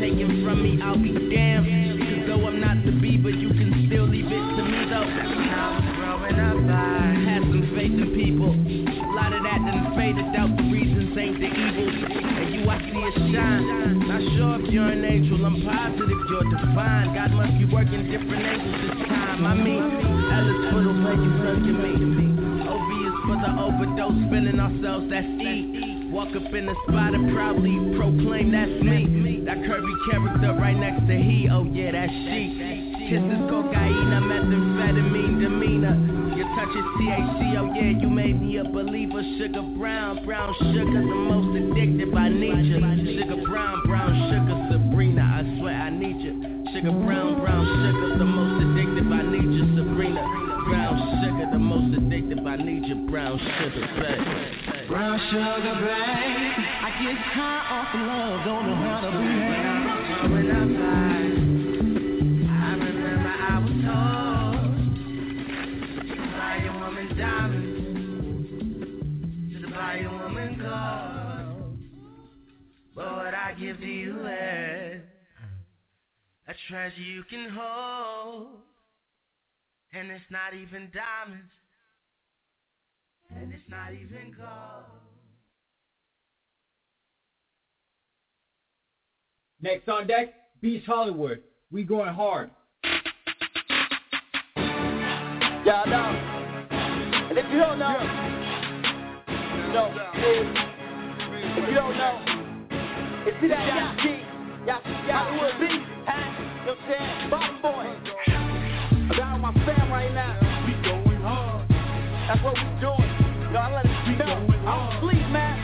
taken from me, I'll be damned. Cause though I'm not the B, but you can still leave it to me though. When I was growing up, I had some faith in people. A lot of that done faded out, the reasons ain't the evil. And you, I see it shine. Not sure if you're an angel, I'm positive you're divine. God must be working different angles this time. I mean, L is for the way you look at me. O B is for the overdose, feeling ourselves, that's E. Walk up in the spot and proudly proclaim that's me. That curvy character right next to he, oh yeah, that's she. Kisses, cocaine, methamphetamine, demeanor. Your touch is T H C, oh yeah, you made me a believer. Sugar brown, brown sugar, the most addictive, I need you. Sugar brown, brown sugar, Sabrina, I swear I need you. Sugar brown, brown sugar, the most addictive, I need you, Sabrina. Brown sugar, the most addictive, I need you, brown sugar, babe. Brown sugar, babe. I get high off of love, don't know how to behave. When I fly, I remember I was told to buy your woman diamonds, to buy your woman gold. But what I give to you is a treasure you can hold. And it's not even diamonds, and it's not even gold. Next on deck, Beast Hollywood. We going hard. Y'all know. And if you don't know, you know, if you don't know, it's see that Yacht G, Yacht Hollywood Beast, huh? You know what I'm saying? Bottom boy. Down my fam right now. We going hard. That's what we doing. Yo, I let it know. I don't sleep, man.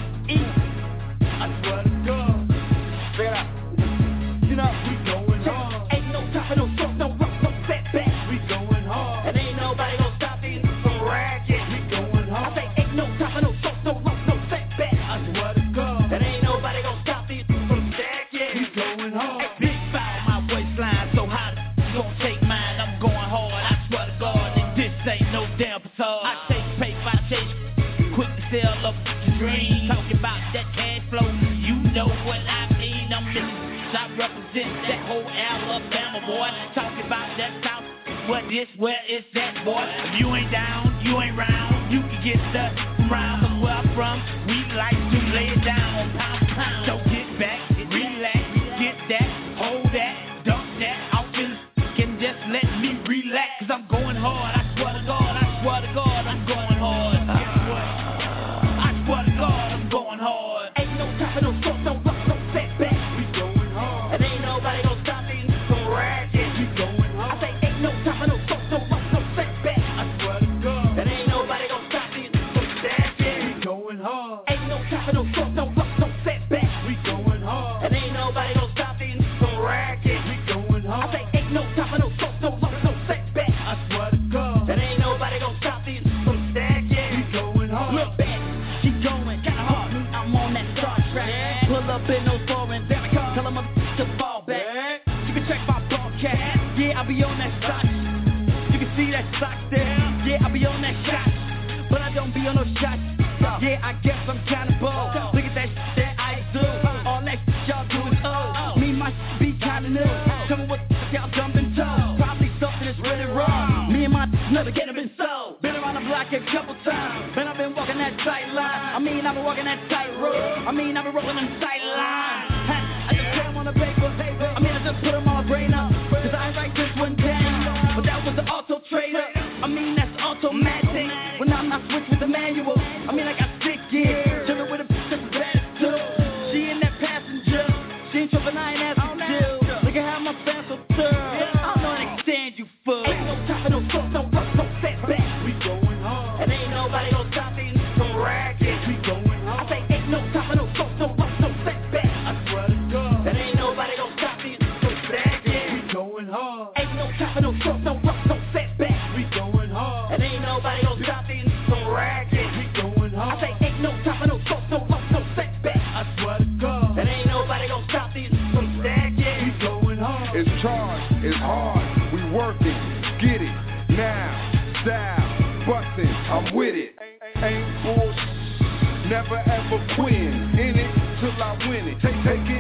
Eat. I swear to God. Check it out. You know, we going hard. Ain't no time for no talk, no rock, no setback. We going hard. And ain't nobody gonna stop these from ragging. We going hard. I say ain't no time for no talk, no rock, no setback. I swear to God. And ain't nobody gonna stop these from stacking. We going hard. Hey, big foul, my waistline so hot. Gonna take mine, I'm going hard. I swear to God that this ain't no damn facade. I take paper, I take quick to sell up the dream. Talking about that cash flow, you know what I mean. I'm living, I represent that whole Alabama, boy. Talking about that South, what this, where is that, boy? If you ain't down, you ain't round. You can get stuck from round, but where I'm from, we like to lay it down, pound for pound. So get back, relax, get that, hold that, dump that. Just let me relax, cause I'm going hard. I swear to God, I swear to God, I'm going hard. Guess what? I swear to God, I'm going hard. Ain't no time for no talk, no rock, no setback. We going hard. And ain't nobody gonna stop me from ragging. We going hard. I say ain't no time for no talk, no rock, no setback. I swear to God. And ain't nobody gonna stop me from stacking. We going hard. Ain't no time for no talk, no rock, no setback. We going hard. And ain't nobody gonna stop me from ragging. We going hard. I say ain't no time for no talk, no rock, no setback. I swear to God. And ain't nobody gonna stop these from stacking. We going hard. Look back, keep going, kinda hard. I'm on that Star Trek. Yeah. Pull up in those foreign down the car. Tell them I'm to fall back. Yeah. You can check my broadcast. Yeah, I'll be on that stock. You can see that stock there. Yeah, I'll be on that shot. But I don't be on those shots. Yeah, I guess I'm kinda bold. Look at that shit that I do. All that shit y'all do is old. Me, my shit be kinda new. Tell me what y'all jumping toe. Probably something that's really wrong. Me and my never get been sold. Been around the block a couple times. Man, I've been walking that tight line. I mean, I've been walking that tight road. I mean, I've been rolling them tight lines. I just put them on the paper. I mean, I just put them on my brain up. Cause I ain't write this one down. But that was the auto trader. I mean, that's automatic. When I'm not switch with the manual. I mean, I got six gears. Jumping with a bitch that's bad too. She in that passenger. She ain't tripping, I ain't asking you. Look at how my fans so thorough. I don't know how to stand you fool. Ain't no time for no talk, no rock, no setback. We going hard. And ain't nobody gonna stop these from ragging. We going hard. I say ain't no time for no talk, no rock, no setback. I swear to God. And ain't nobody gonna stop these from stacking. We going hard. Ain't no time for no talk, no rock, no setback. We going hard. And ain't nobody gonna stop these from ragging. We going hard. I say ain't no time for no talk, no rock, no setback. I swear to God. And ain't nobody gonna stop these from stacking. We going hard. It's charged, it's hard, we working, get it, now, style, bustin', I'm with it, ain't bullshit, never ever quitting, in it till I win it, take, take it to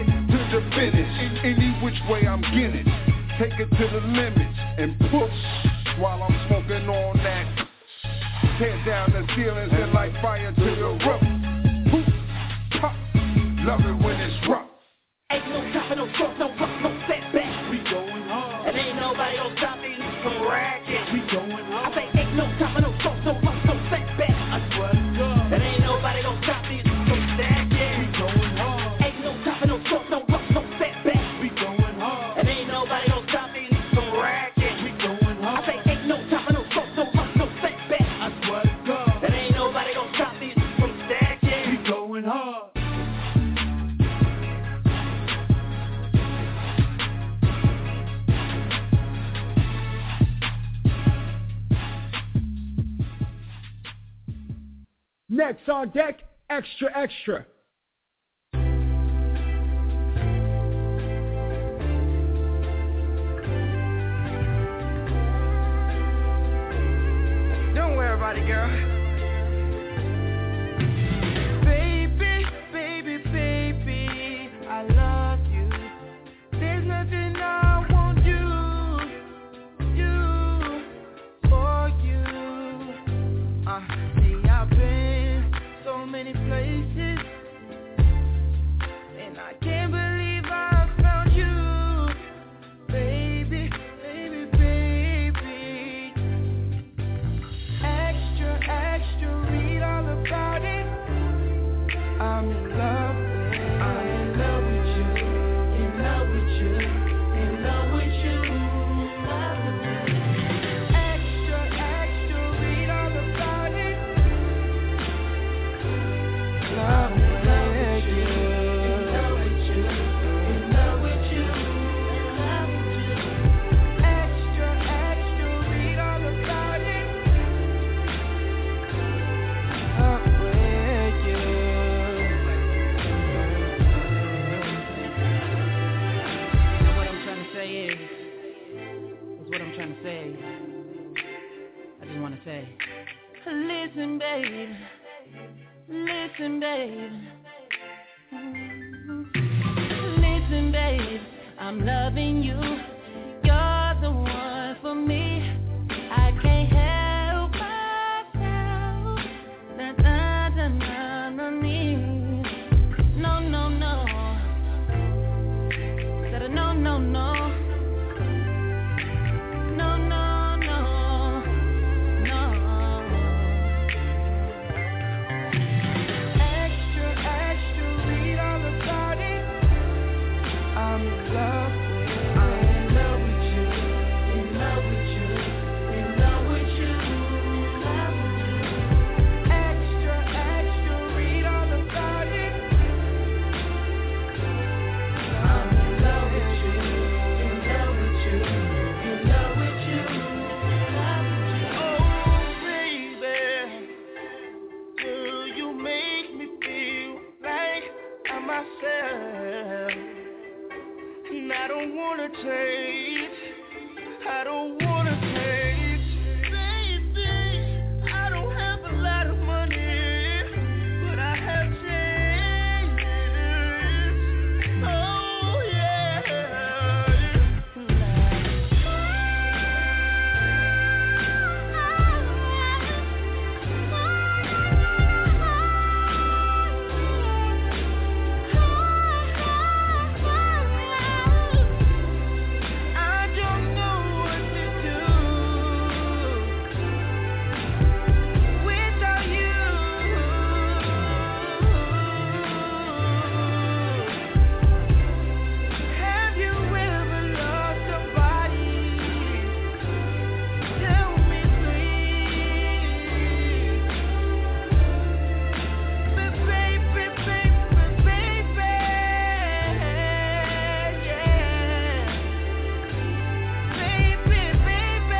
the finish. Any which way I'm getting, take it to the limits and push while I'm smoking on that. Tear down the ceilings and light fire to the roof. Poof, pop, love it when it's rough. Ain't no stopping, no stroke, no rock, no setback. We going hard. And ain't nobody gonna stop me from racket. We going hard. I say ain't no stopping, no stroke, no rock, no setback. I swear to God. And ain't nobody gonna stop me from stacking. We going hard. Ain't no stopping, no stroke, no rock, no setback. We going hard. And ain't nobody gonna stop me from racket. We going hard. I say ain't no stopping, no stroke, no rock, no setback. I swear to God. And ain't nobody gonna stop me from stacking. We going hard. Next on deck, Extra Extra. Don't worry about it, girl. Baby, baby, baby, I love you. There's nothing I won't do, do for you. Uh, see, I've been so many places, and I can't believe I found you, baby, baby, baby. Extra, extra, read all about it. I'm in love with, I'm in love with you, in love with you, in love with you. Extra, extra, read all about it. I'm in love with you, in love with you, in love with you. Extra, extra, read all about it. I'm with you. So what I'm trying to say is, is what I'm trying to say. I just want to say, listen, babe. Listen, babe. Listen, babe. I'm loving you. You're the one for me. I can't help myself. Na na na na na me. No, no, no. Said a no, no, no. No, no, no. No. Extra, extra, read all about it. I'm in love with, I'm in love with you, in love with you, in love with you. Extra, extra, read all about it. I'm in love with you, in love with you, in love with you. Oh, baby, girl, you make me feel like I'm myself. And I don't wanna change. I don't wanna change. Baby, I don't have a lot of money, but I have changed. Oh yeah. I don't know what to do without you. Have you ever lost somebody? Tell me, please. But baby, baby, baby, yeah. Baby, baby,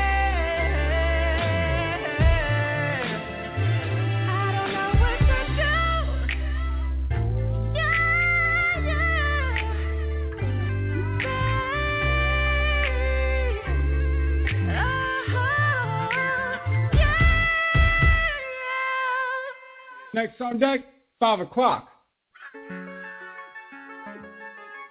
I don't know what to do. Yeah, yeah. Babe. Oh, yeah. Next on deck, five o'clock.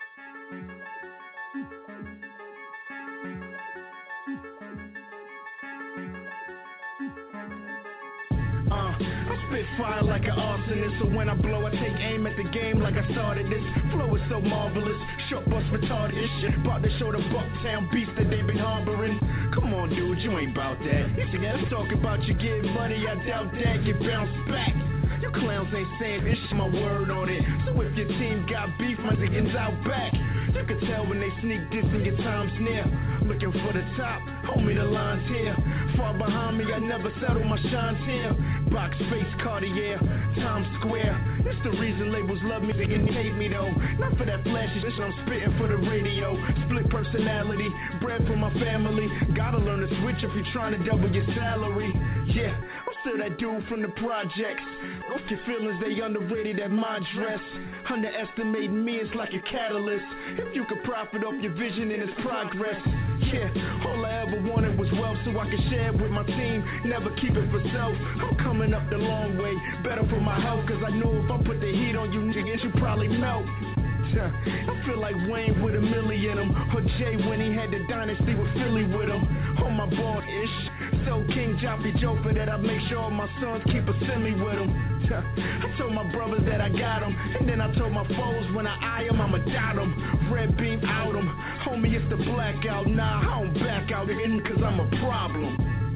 spit fire like an arsonist. So when I blow, I take aim at the game like I started this. Flow is so marvelous, short bus retarded this shit. About to show the Bucktown beast that they been harboring. Come on, dude, you ain't bout that. You see, let's talk about you getting money, I doubt that. Get bounced back. You clowns ain't saying this, my word on it. So if your team got beef, my niggas out back. You can tell when they sneak this and your time's near. Looking for the top, homie, the line's here. Far behind me, I never settle my shines here. Box face, Cartier, Times Square. It's the reason labels love me, they can hate me though. Not for that flashy shit, I'm spitting for the radio. Split personality, bread for my family. Gotta learn to switch if you're trying to double your salary. Yeah, I'm still that dude from the projects. Off your feelings, they underrated at my dress. Underestimating me is like a catalyst. If you could profit off your vision and its progress. Yeah, all I ever wanted was wealth so I could share it with my team. Never keep it for self. I'm coming up the long way. Better for my health, cause I know if I put the heat on you niggas, you probably melt. I feel like Wayne with a million in him, or Jay when he had the dynasty with Philly with him. On my ball-ish, so King Joppy Joker that I make sure all my sons keep a semi with him. I told my brothers that I got them, and then I told my foes when I eye them, I'ma dot them. Red beam out them, homie it's the blackout. Nah, I don't back out in cause I'm a problem.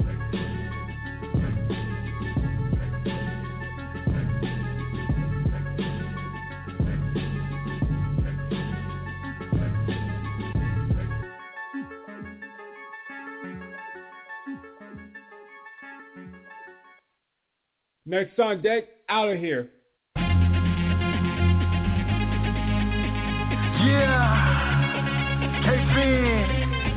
Next on deck, Out of Here. Yeah, K-Fin,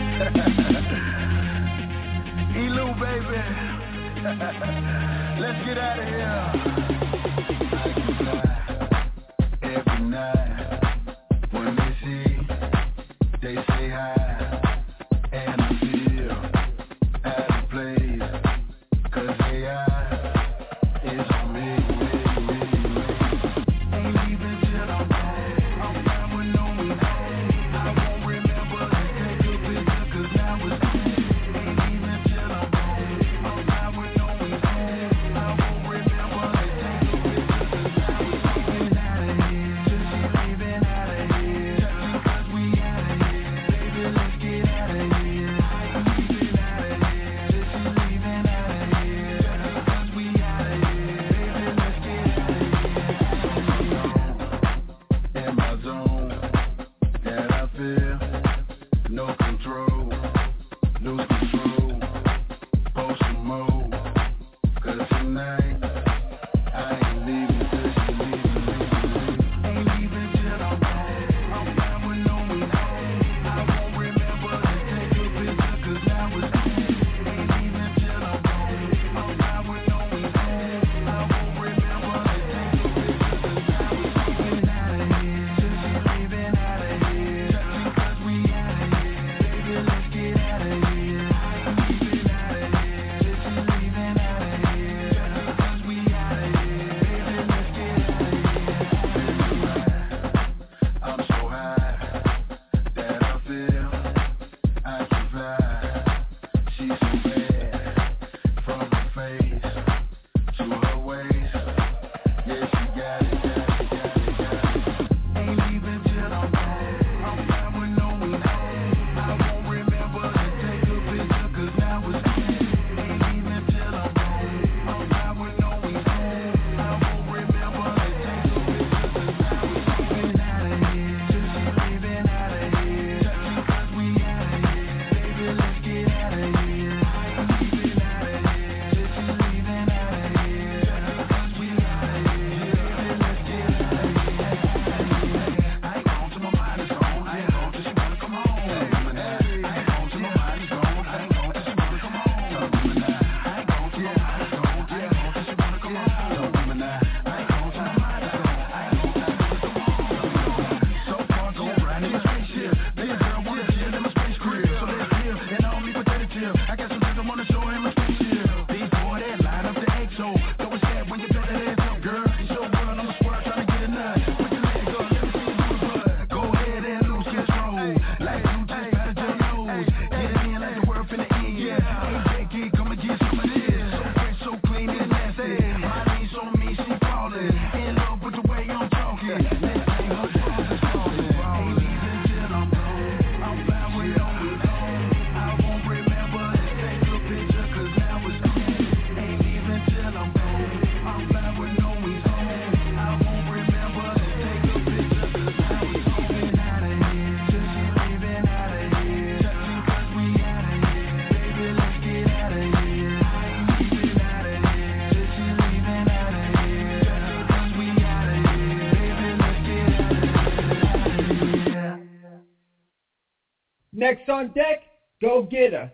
E-Lou, baby, let's get out of here. I can fly every night. When they see, they say hi, and I feel out of place, cause they are. Let's Next on deck, Go Get Her.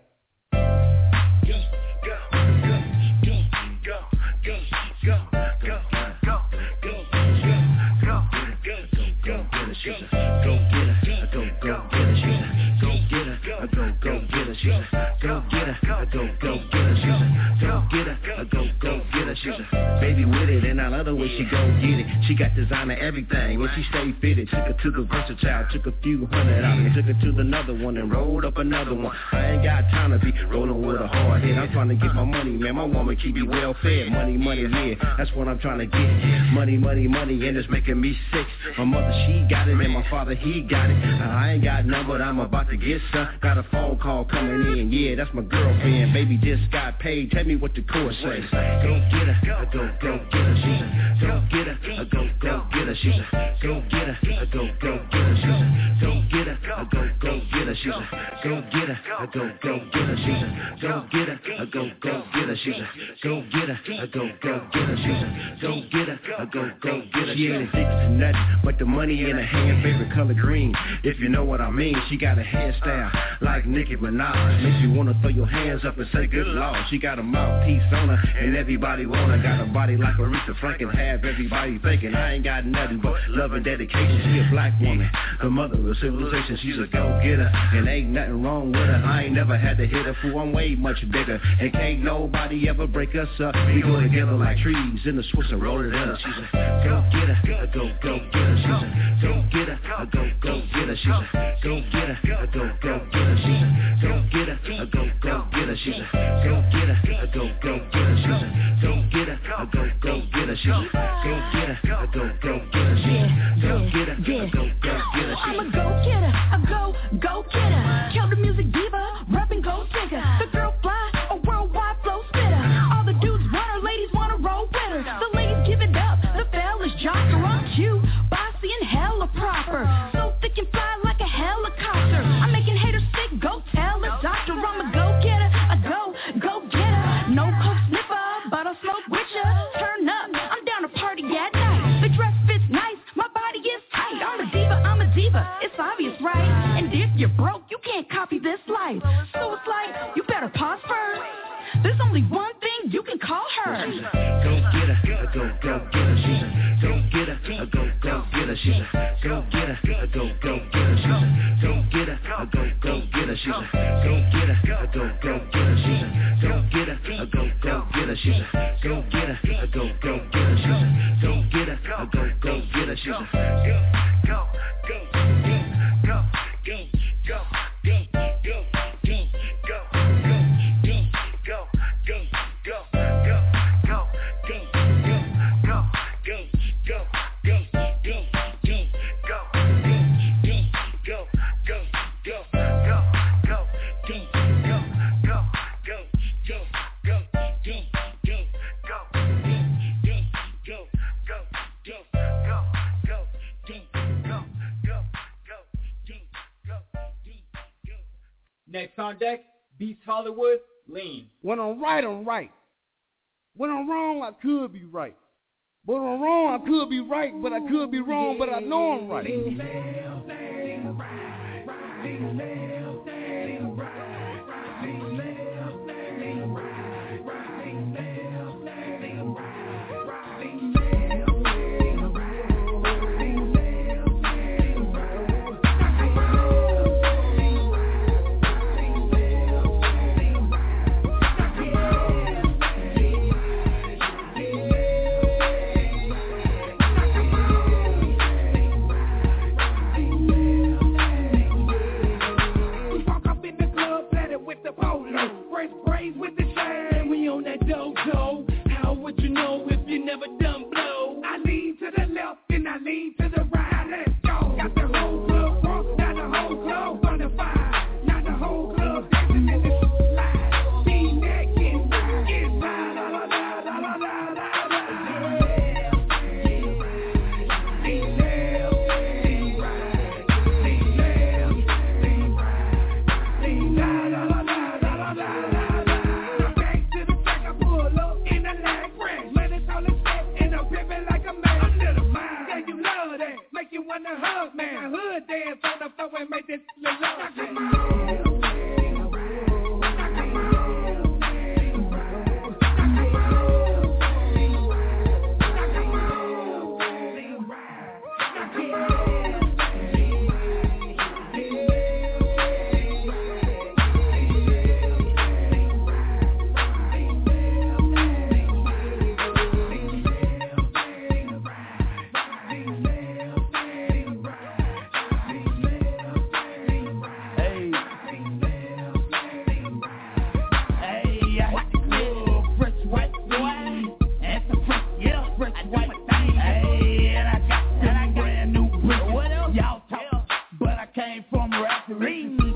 Baby with it, and I love the way she go get it. She got designer everything, and she stay fitted. Took her to the versatile, took a few hundred out, and took her to another one and rolled up another one. I ain't got time to be rolling with a hard head. I'm trying to get my money, man. My woman keep me well fed. Money, money, yeah, that's what I'm trying to get. Money, money, money, and it's making me sick. My mother, she got it, and my father, he got it. I ain't got none, but I'm about to get some. Got a phone call coming in, yeah, that's my girlfriend. Baby just got paid. Tell me what the chorus says. Go get her, go, go get her. She's a go get her, go, go get her. She's a go get her, go, go get her. She's a go get her, go, go get her. She's a go get her, go, go get her. She's a go get her, go, go get her. She's a go get her, go, go get her. She's a go get her, go, go get her. She ain't addicted to nothing but the money in her hand, favorite color green. If you know what I mean, she got a hairstyle like Nicki Minaj. Makes you wanna throw your hands up and say good Lord. She got a mouthpiece on her and everybody want her. Got a body like Aretha Franklin, have everybody thinking I ain't got nothing but love and dedication. She a black woman, the mother of civilization. She's a go-getter and ain't nothing wrong with her. I ain't never had to hit her, fool, I'm way much bigger. And can't nobody ever break us up. We go together like trees in the Swiss and roll it up. She's a go-getter, a go-go-getter. She's a go-getter, a go-go-getter. She's a go-getter, a go-go-getter. She's a go-getter, a go-go-getter. She's a go-getter, a go-go-getter. She's a go-getter, a go-go-getter. She's a go-getter, a go-go-getter. She's a go-getter, a go-go-getter. I'm a go-getter, a go-go-getter. Kill the music diva, rapping gold digger. The girl fly, a worldwide flow spitter. All the dudes want her, ladies wanna roll with her. The ladies give it up, the fellas jock her on cue. Bossy and hella proper, so thick and fly like a helicopter. I'm making haters sick, go tell a doctor. I'm a go-getter, a go-go-getter. No coke sniffer, but I'll smoke with ya. Turn up, I'm down to party at night. The dress fits nice, my body is tight. I'm a diva, I'm a diva, it's obvious, right? And if you're broke, you can't copy this life. So it's like, you better pause first. There's only one thing you can call her. She's a go-getter, a go-go-getter. She's a go-getter, a go-go-getter. She's a go-getter, a go-go-getter. She's a go-getter, a go-go-getter. She's a go-getter, a go-go-getter. She's a go-getter, a go-go-getter. She's a go-getter, a go-go-getter. She's a go-getter, a go-go-getter. She's a Next on deck, Beats Hollywood, Lean. When I'm right, I'm right. When I'm wrong, I could be right. When I'm wrong, I could be right, but I could be wrong, but I know I'm right.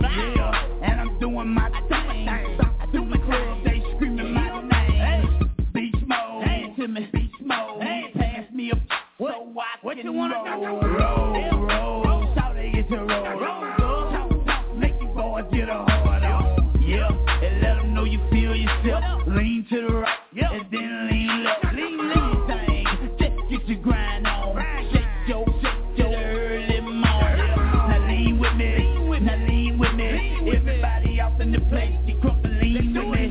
yeah. And I'm doing my thing. Through the club, they screaming my name. Beast mode, to me, beast mode. Pass me a so I can roll, roll, roll. Shout they get to roll, roll. Talk, talk, make you boys get a hard on. Yeah, and let them know you feel yourself. Lean to the right, and then lean left. Lean, lean thing, just get your grind on. Shake your, shake your early morning. Now lean with me, now lean with me. Everybody out in the place, get crunk and lean with me.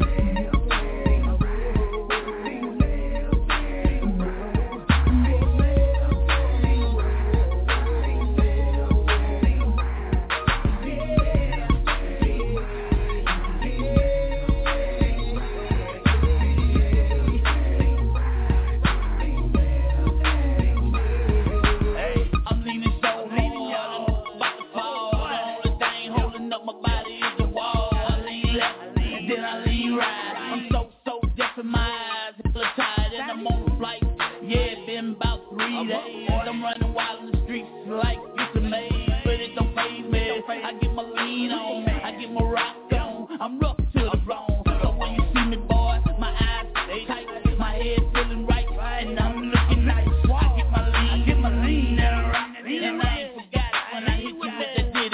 I'm running wild in the streets like it's a maze, but it don't faze me. I get my lean on, I get my rock on. I'm rough to the bone, so when you see me, boy, my eyes stay tight, my head feeling right, and I'm looking nice. I get my lean, I get my lean, and I rock, and I ain't forgot it when I hit you with that ditty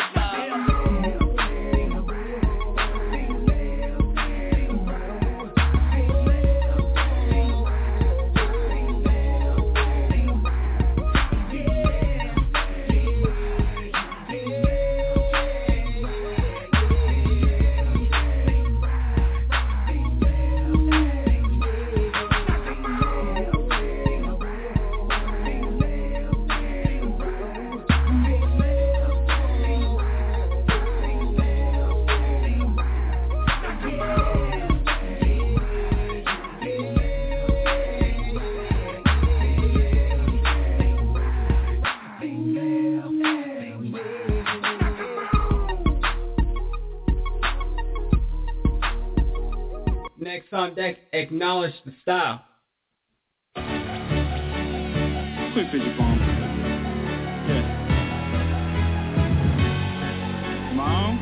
on deck, acknowledge the style. Quick picture phone. Yeah. Mom.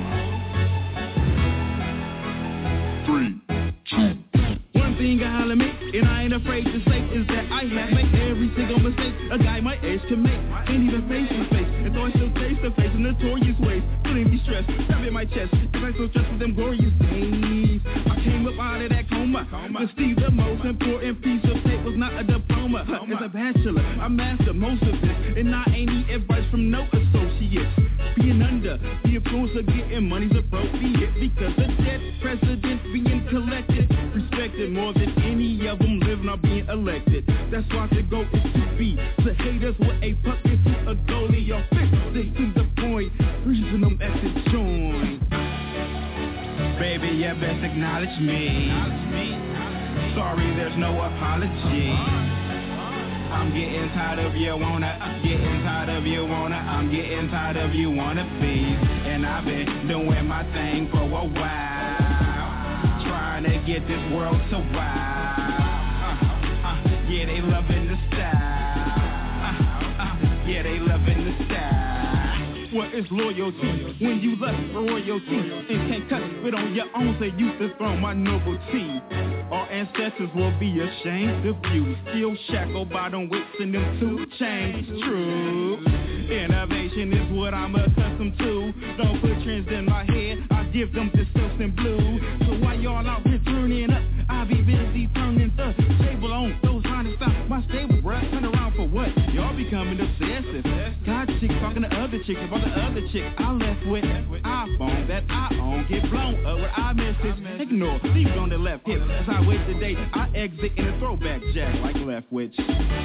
Three, two. One thing I holler me, and I ain't afraid to say, is that I have made every single mistake a guy my age can make. Ain't even face to face, and though I still face to face in notorious ways, feeling be stressed, grabbing my chest, cause I'm so stressed with them glorious days. I came up out of that coma, to see the most important piece of tape was not a diploma. As a bachelor, I mastered most of this, and I ain't need advice from no associates. Being under the influence of getting money's appropriate, because the dead president being collected, respected more than any of them living or being elected. That's why the goal is to be to haters with a puppet to a goalie or fix it to the point, freezing them at the joint. Baby, you best acknowledge me. Sorry, there's no apology. I'm getting tired of you wanna, getting tired of you wanna, I'm getting tired of you wanna be. And I've been doing my thing for a while, trying to get this world to wow. Uh, uh, yeah, they loving the style. Uh, uh, yeah, they loving the style. What is loyalty when you left for royalty and can't cut it on your own? Say you dethrone my nobility. Our ancestors will be ashamed of you, still shackled by them whips and them two chains. True, innovation is what I'm accustomed to. Don't put trends in my head, I give them to silks and blue. So while y'all out here turning up, I'll be busy turning the table on those trying to stop my stable, bruh. Turn around for what? Y'all becoming obsessive. Got chicks talking to other chicks about the other chick I left with. iPhone that I own, get blown up with iMessage. Ignore, leave on the left hip. As I wait today, I exit in a throwback jack like left witch.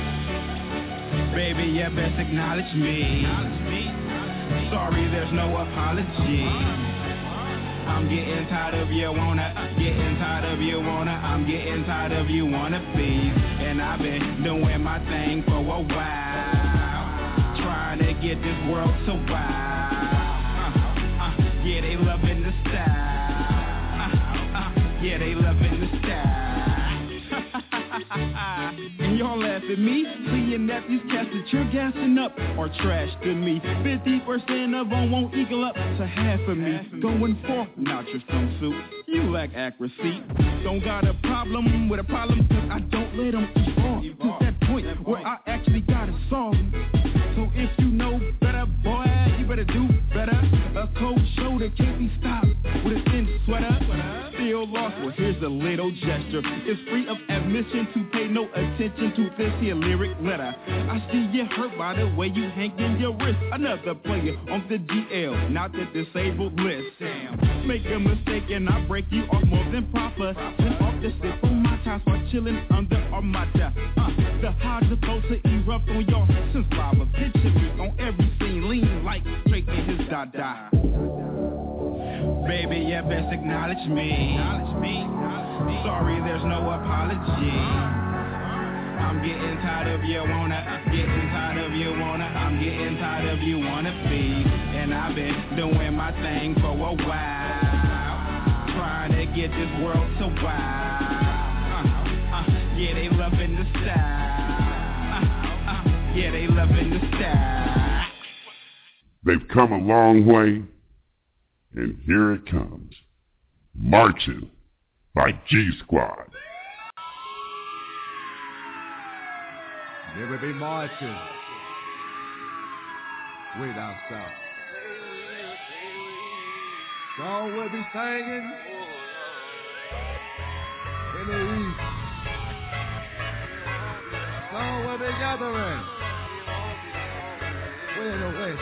Baby, you best acknowledge me. Sorry, there's no apology. I'm getting tired of you wanna, getting tired of you wanna, I'm getting tired of you wanna be. And I've been doing my thing for a while, trying to get this world to wow. Uh, uh, yeah, they loving the style. Uh, uh, yeah, they loving the style. And y'all let laugh at me, seeing that these cats that you're gassing up are trash to me. fifty percent of them won't equal up to half of me. Going for not your swimsuit, you lack accuracy. Don't got a problem with a problem, cause I don't let them evolve to that point where I actually gotta solve them. So if you know better, boy, you better do better. A cold shoulder can't be stopped with a thin sweater. Still lost, well here's a little gesture. It's free of admission to pay no attention to this here lyric letter. I see you hurt by the way you hanging your wrist. Another player on the D L, not the disabled list. Damn, make a mistake and I break you off more than proper. Then off the sip on my time while chilling under Armada. Uh, the hot supposed to erupt on y'all since lava. Picture me on every scene, lean like Drake and his dada. Baby, you best acknowledge me. Sorry, there's no apology. I'm getting tired of you wanna, getting tired of you wanna, I'm getting tired of you wanna please. And I've been doing my thing for a while, trying to get this world to wow. Uh, uh, yeah, they loving the style. Uh, uh, yeah, they loving the style. They've come a long way, and here it comes. Marching by G Squad. They will be marching way down south. Song will be singing in the east. Song will be gathering way in the west.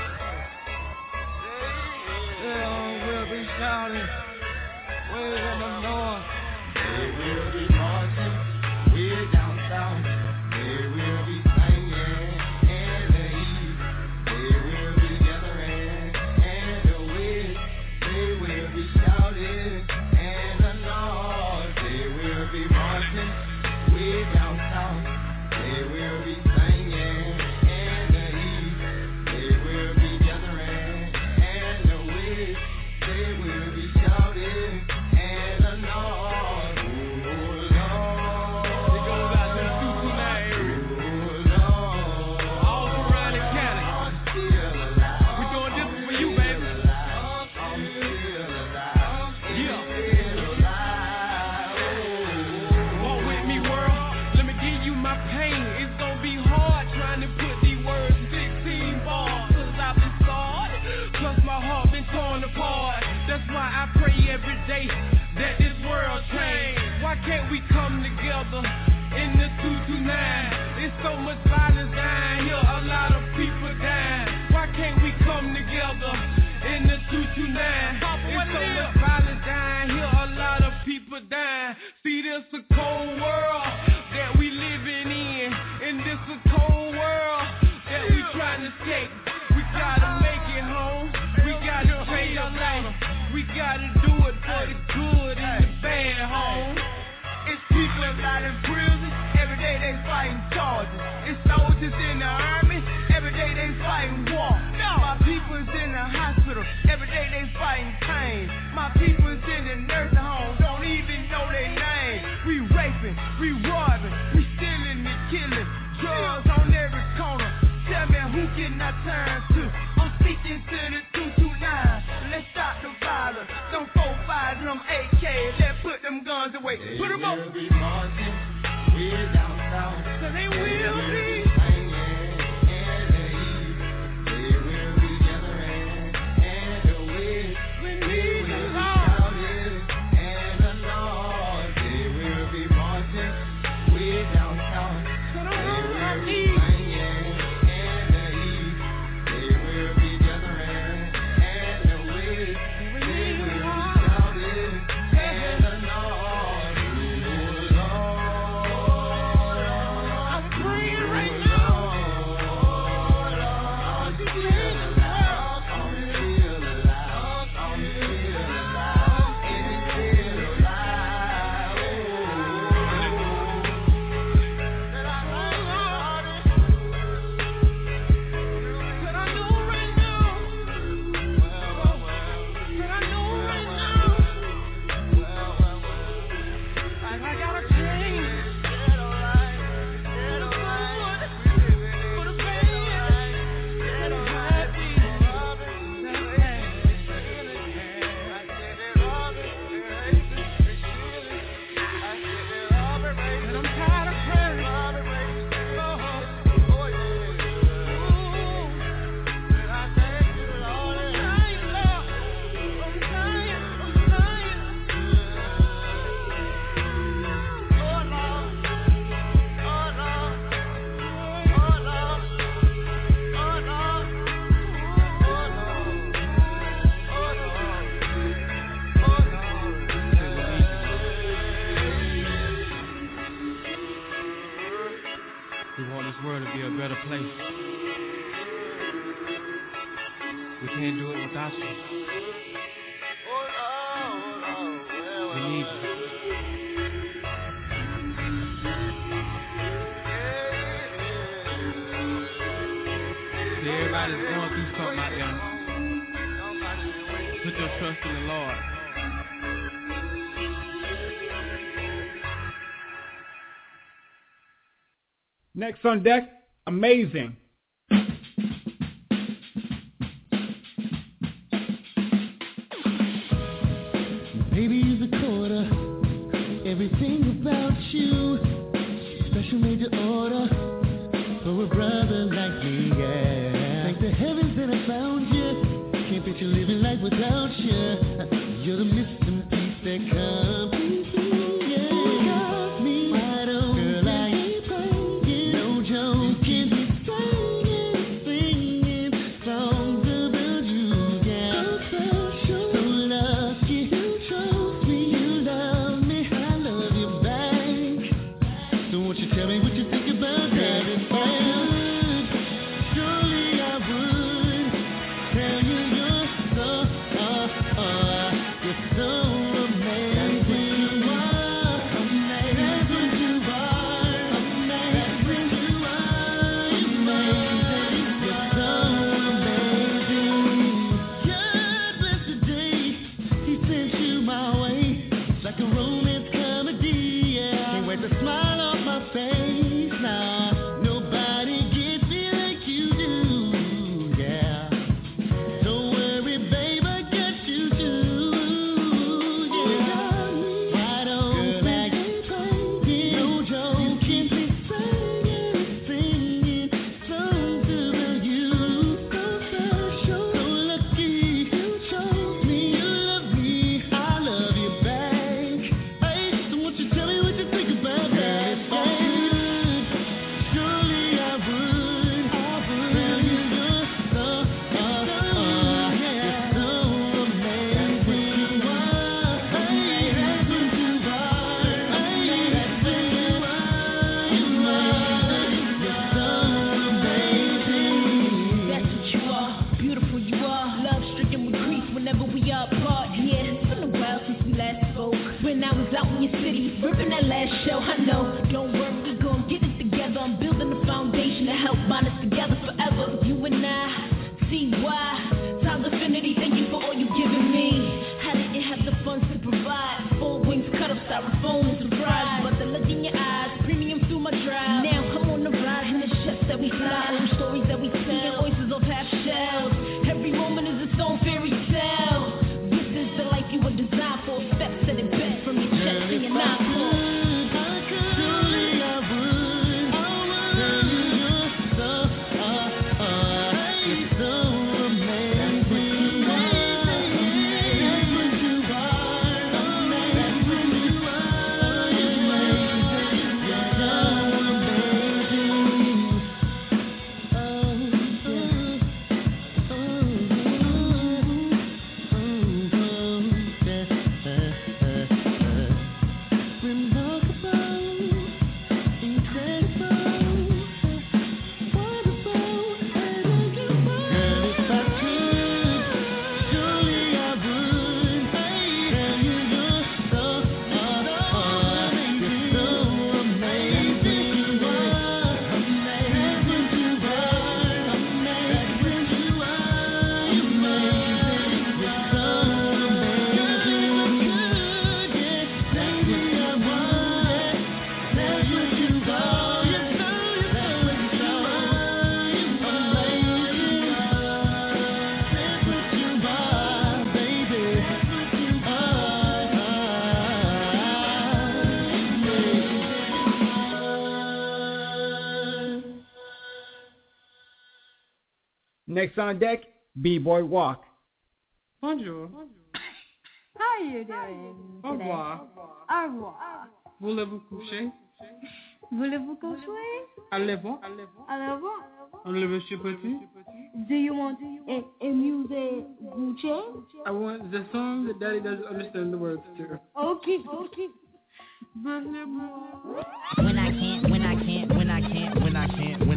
Song will be shouting way in the north. They will be marching way down south. They will be singing in the east. They will be gathering in the west. They will be shouting in the north. They will be marching way down south. They will be singing in the east. They will be gathering in the west. They will be shouting in the north. Every day that this world change. Why can't we come together in the two two nine? There's so much violence down here, a lot of people dying. Why can't we come together in the two two nine? There's so much violence down here, a lot of people dying. See, this a cold world that we living in, and this a cold world that we trying to escape. We gotta make it home. We gotta change our life. We gotta do it for the good and the bad, home. It's people out in prison, every day they fighting charges. It's soldiers in the army, every day they fighting war. My people's in the hospital, every day they fighting pain. My people's in the nursing home, don't even know their name. We raping, we robbing, we stealing and killing. Drugs on every corner, tell me who can I turn to? I'm speaking to the two two nine. Let's stop the violence. Them four five, them A K. Let's put them guns away. They Put them up. They will be marching way down south. So they will They will be. be singing in the east. They will be gathering in the west. We They need the will be Lord. shouting in the north. They will be marching way down south. So They don't will run be east. singing in the east. They will be gathering in the west. They will be shouting in the north. Oh, Lord. place. We can't do it without you. We need you. See, everybody's going through something out there. Put your trust in the Lord. Next on deck, Amazing. Baby, you're the quarter. Everything about you. Special made to order for a brother like me, yeah. Thank the heavens that I found you. Can't picture living life without you. You're the missing piece that completes me, yeah. Got me wide open. Girl, I ain't playing, no joking. Singing, singing songs about you, yeah. So special, so lucky. You chose me, you love me, I love you back. So won't you tell me what you think about that? If I would, surely I would tell you you're so, uh, uh, you're so amazing. You are amazing. That's what you are. Amazing. That's what you are. Amazing. You're so amazing. God bless the day He sent you my way. It's like a romance comedy, yeah. Can't wait to smile off my face now. Nobody gets me like you do, yeah. Don't worry, babe, I got you too, yeah. Wide open, girl, I ain't playing, no joking. Singing, singing songs about you. So special, so lucky. You chose me, you love me, I love you back. Hey, so won't you tell me what you think about that? If I could, surely I would. I would tell you you're so, uh, uh, you're so amazing. You are, hey, that's what you are. Hey, that's what you are. You are, you're so amazing. That's what you are, beautiful you are. Love stricken with grief whenever we are apart. Yeah, it's been a while since we last spoke. When I was out in your city, ripping that last show, I know. Don't worry, we gon' get it together. I'm building a foundation to help bind us together forever. You and I, see why. Times Affinity, thank you for all you giving me. How didn't have the funds to provide? Four wings cut up, styrofoam and surprise. But the look in your eyes, premium through my drive. Now come on the ride, and the ships that we fly, old stories that we tell, oysters off half shells. Every moment is its own fairy tale. This is the life you were designed for. Steps to the best from your chest to your nine core. Surely I would. Tell you you're so, uh, uh, you're so amazing. That's what you are. That's what you are. Amazing. You're so amazing. Oh, oh, Next on deck, B-Boy Walk. Bonjour. How are you doing Au today? revoir. Au revoir. Voulez-vous coucher? Voulez-vous coucher? Allez-vous? Allez-vous? Enlevez-vous petit? Do you want a, a music coucher? I want the song that Daddy doesn't understand the words to. Okay, okay. When I can't, when I can't, when I can't, when I can't, when I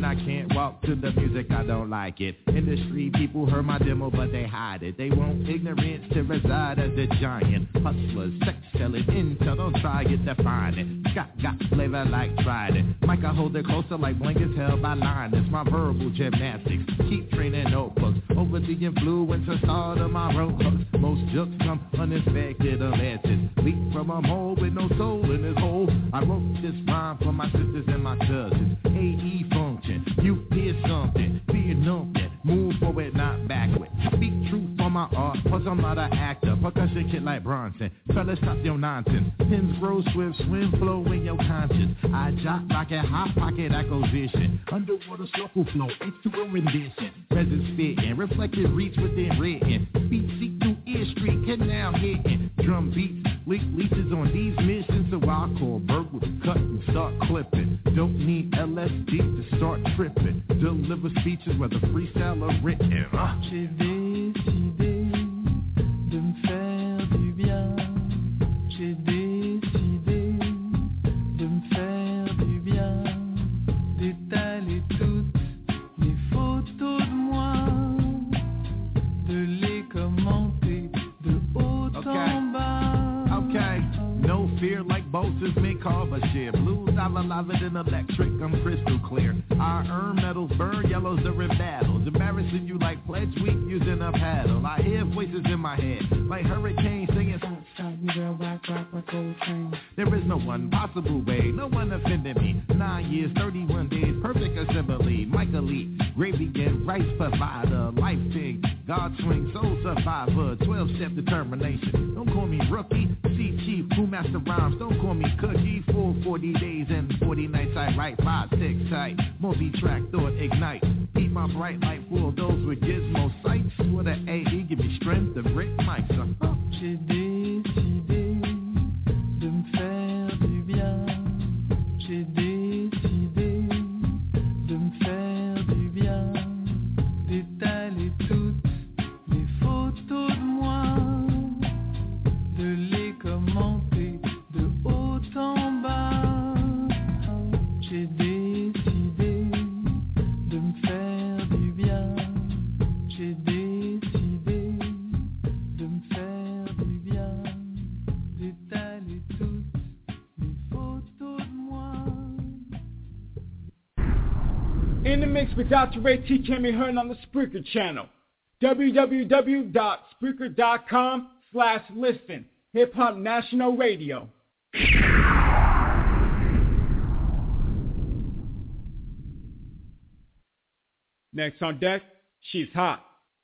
I can't walk to the music, I don't like it. Industry people heard my demo, but they hide it. They want ignorance to reside as a giant. Hustlers, sex selling, intel, don't try it, define it. Got, got flavor like Trident. Mike, I hold it closer like blankets held by Linus. My verbal gymnastics, keep training notebooks. Over the influence of start of my road hooks. Most jokes come unexpected alleged. Leap from a mole with no soul in his hole. I wrote this rhyme for my sisters and my cousins. A E function, you hear something, be numpty. Move forward, not backward. Speak truth for my art, plus I'm not an actor. Percussion kid like Bronson. Fellas, stop your nonsense. Pins grow swift, swim, flow in your conscience. I jock, rocket, hot pocket acquisition. Underwater circle flow, into a rendition. Presence fitting, reflected reach within written. Beat seek through ear street, canal hitting. Drum beats, leak leeches on these missions. So I'll call Berg with cut and start clipping. Don't need L S D to start tripping. Deliver speeches whether freestyle or written. Uh. J'ai décidé de me faire du bien. J'ai décidé de me faire du bien. D'étaler toutes mes photos de moi. De les commenter de haut okay. en bas. Okay, no fear like Bosa's mid carver share. Blues, I'm alive and electric, I'm crystal clear. I earn medals, burn yellows, are in battles. Embarrassing you like pledge week using a paddle. I hear voices in my head, like hurricanes singing. Stop, stop, you girl, rock, rock, rock, old train. There is no one possible way, no one offended me. Nine years, thirty-one days, perfect assembly. Michael Lee, gravy and rice provider, life thing. God swing, soul survivor, twelve-step determination. Don't call me rookie, C Chief, who master rhymes. Don't call me cookie. Full forty days and forty nights, I write five, six tight. Multi-track thought ignite. Keep my bright light full, those with gizmo sights. With an A E, give me strength to break mics. Uh-huh. J'ai décidé de me faire du bien. J'ai décidé de me faire du bien. D'étaler toutes mes photos de moi. De les commenter de haut en bas. J'ai décidé de me faire du bien. J'ai décidé de me faire du bien. D'étaler toutes mes photos de moi. In the mix with Doctor Ray T can be heard on the Spreaker channel. www.spreaker.com slash listen. Hip Hop National Radio. Next on deck, she's hot.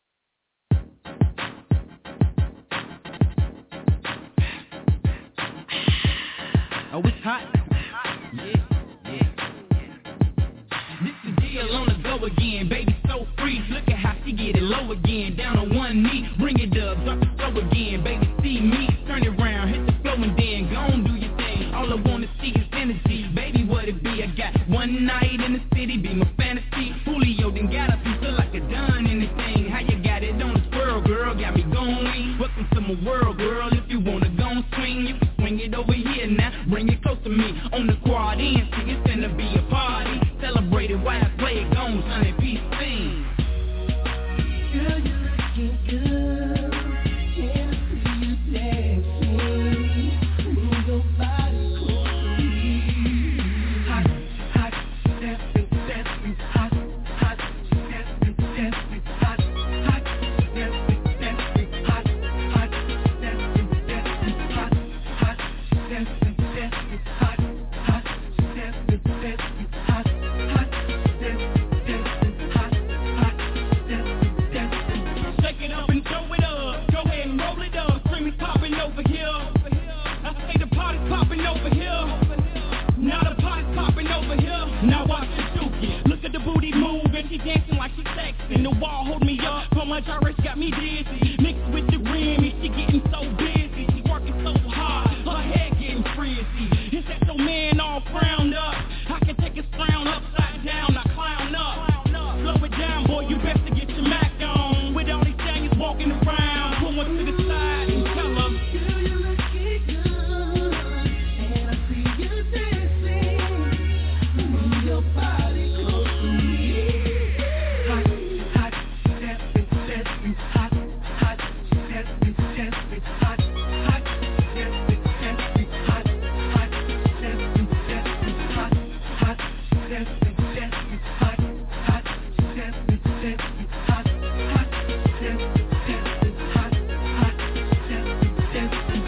Oh, it's hot. Yeah, yeah. This is deal on the go again, baby, so free. Look at how she get it low again, down on one knee. Bring it up, drop the flow again, baby, see me. Turn it around, hit the flow and then go on, do your thing. All I wanna see is energy, baby, what it be? I got one night in the city, be my fantasy. Julio done got up and feel like a done anything. How you got it on the swirl, girl, got me going. Welcome to my world, girl, if you wanna go and swing, you can swing it over here now. Bring it close to me, on the quad end, see it's gonna be a party. Celebrate it while I play it, gone, son, and peace thing. Girl, you're looking good. Can't see you dancing. Move your body close to me. Hot, hot, dancing, dancing, hot, hot, dancing, dancing, hot, hot, dancing, dancing, hot, hot, dancing, dancing, hot, hot, dancing, dancing, hot, hot, dancing, dancing, hot, hot, dancing, dancing, hot, hot, dancing, dancing. Shake it up and throw it up. Go ahead and roll it up. Screaming popping over here. I say the party's popping over here. Now the party's popping over here. Now watch the dookie. Look at the booty move and she dancing like she sexing. The wall hold me up. So much Irish got me dizzy. Mixed with the Remy, she getting so busy. She working so hard. Her head getting frizzy. It's that so man all frowned up. I can take his frown upside down. Now clown up. Slow it down, boy. You best to get your Mac on. With all these things walking around. Pull one to the side and tell them. Girl, you're looking good, and I see you dancing. Move your body close to me.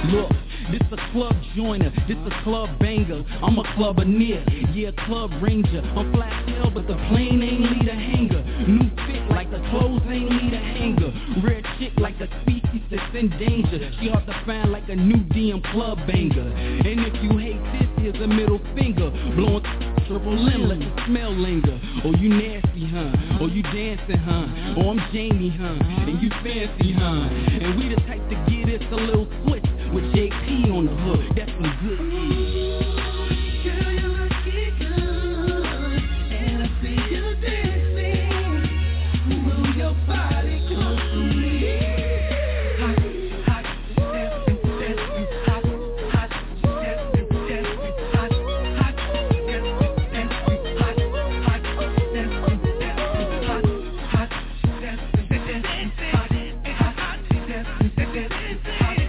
Look, this a club joiner, this a club banger. I'm a clubber near, yeah, club ranger. I'm flat hell, but the plane ain't lead a hanger. New fit like the clothes ain't lead a hanger. Rare chick like the species that's in danger. She hard to find like a new D M club banger. And if you hate this, here's a middle finger. Blowing triple limb, let the smell linger. Oh, you nasty, huh? Oh, you dancing, huh? Oh, I'm Jamie, huh? And you fancy, huh? And we the type to get it a little switch with J P on the hook. That's some good shit. Girl, you looking good, and I see you dancing. Move your body close to me. Hot, hot, dancing, dancing, hot, hot, dancing, dancing, hot, hot, dancing, dancing, hot, hot, dancing, dancing, hot, hot, dancing, dancing, hot, hot, dancing, dancing, hot.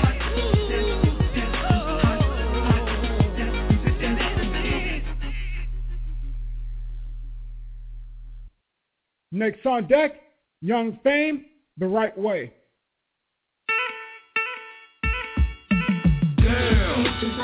Next on deck, Young Fame, The Right Way. Girl,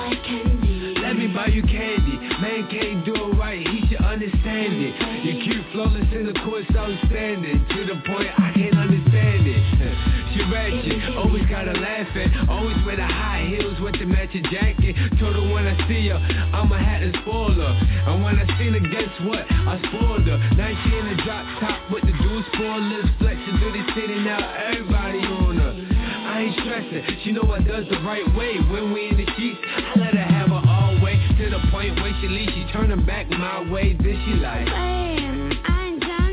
let me buy you candy. Man can't do it right, he should understand it. Your cute flawless in the course outstanding. To the point I can't understand it. She ratchet, always gotta laugh at. Always wear the high heels with the matching jacket. Told her when I see her, I'ma have to spoil her. And when I seen her, guess what? I spoiled her. Now she in the drop top with the dual spoilers. Flexing through the city, now everybody on her. I ain't stressing, she know I does the right way. When we in the sheets, I let her have her all way. To the point where she leaves, she turning back my way. Then she like, man, I ain't done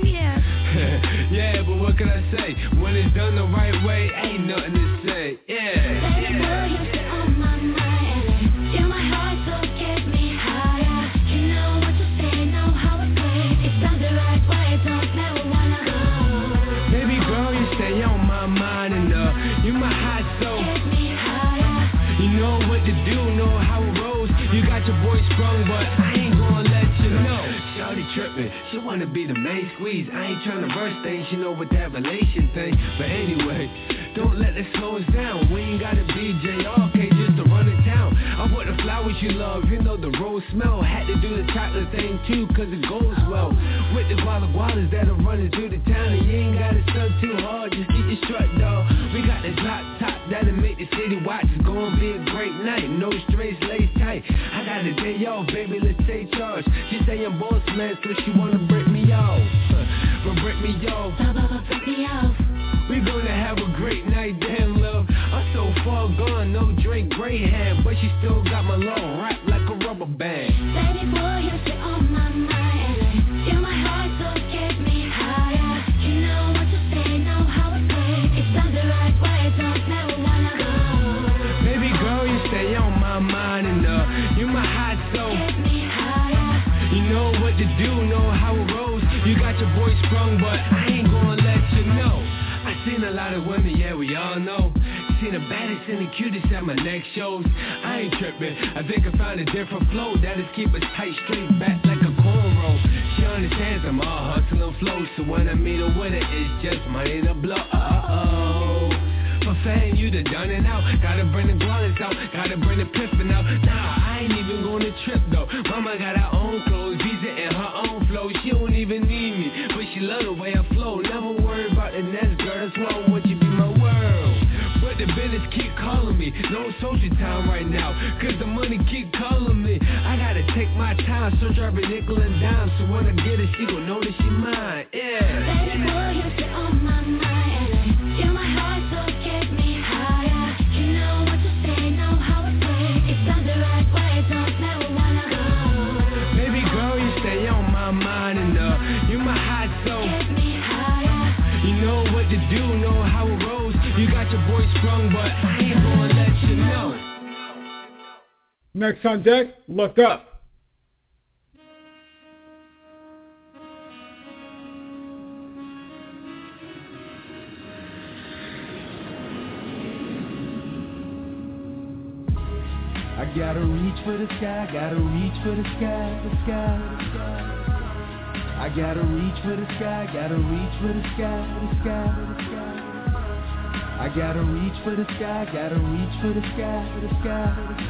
yet. yeah, but what can I say? When it's done the right way, ain't nothing to say. Yeah, baby, yeah. boy, you sit on my mind. You're my heart, so get me higher. You know what to say, know how it plays. It's done the right way, don't never wanna go. Baby girl, you stay on my mind and uh, you my hot soul. Get me higher. You know what to do, know how it rolls. You got your boy sprung, but I ain't gonna let you know. Shawty trippin', she wanna be the main squeeze. I ain't tryna rush things, you know what that relation thing. But anyway, don't let it slow us down. We ain't gotta be J R K just to run the town. I bought the flowers you love, you know the rose smell. Had to do the chocolate thing too, cause it goes well. With the guala gualas that are running through the town. And you ain't gotta stunt too hard, just keep your strut, dog. We got the drop top that'll make the city watch. It's gonna be a great night, no straights, lace tight. I got a day off, baby, let's take charge. She say I'm boss man, so she wanna break me off. But break me off, break me off. We gonna have a great night, damn love. I'm so far gone, no drink, gray hair, but she still got my love wrapped like a rubber band. Baby boy, you sit on my mind. You're my heart, so get me higher. You know what to say, know how it plays. It's done the right way, don't never wanna go. Baby girl, you stay on my mind and uh, you my hot soul. Get me higher. You know what to do, know how it rolls. You got your boy sprung, but I ain't gonna let you know. I seen a lot of women, yeah, we all know. Seen the baddest and the cutest at my next shows. I ain't tripping, I think I found a different flow that'll keep us tight, straight back like a cornrow. She understands I'm all hustle and flow, so when I meet her with it, it's just money to blow. Uh-oh. For fame, you done done it out. Gotta bring the gualas out, gotta bring the piffin' out. Nah, I ain't even gonna trip though. Mama got her own clothes, visa and her own flow. She don't even need me, but she love the way I flow. Never worry about the next girl, that's why I want you to be my world. But the business keep calling me, no social time right now, cause the money keep calling me. I gotta take my time, search every nickel and dime, so when I get it, she gon' know that she mine, yeah. Baby boy, you sit on my mind. You're my heart, so get me higher. You know what to say, know how it plays. It's done the right way, don't never wanna go. Baby girl, you stay on my mind and uh, you my hot soul. Get me higher. You know what to do, know how it rolls. You got your boy sprung, but I ain't gonna let you know. Next on deck, Look Up. I gotta reach for the sky, gotta reach for the sky, the sky, the sky. I gotta reach for the sky, gotta reach for the sky, the sky, the sky. I gotta reach for the sky, gotta reach for the sky, for the sky, for the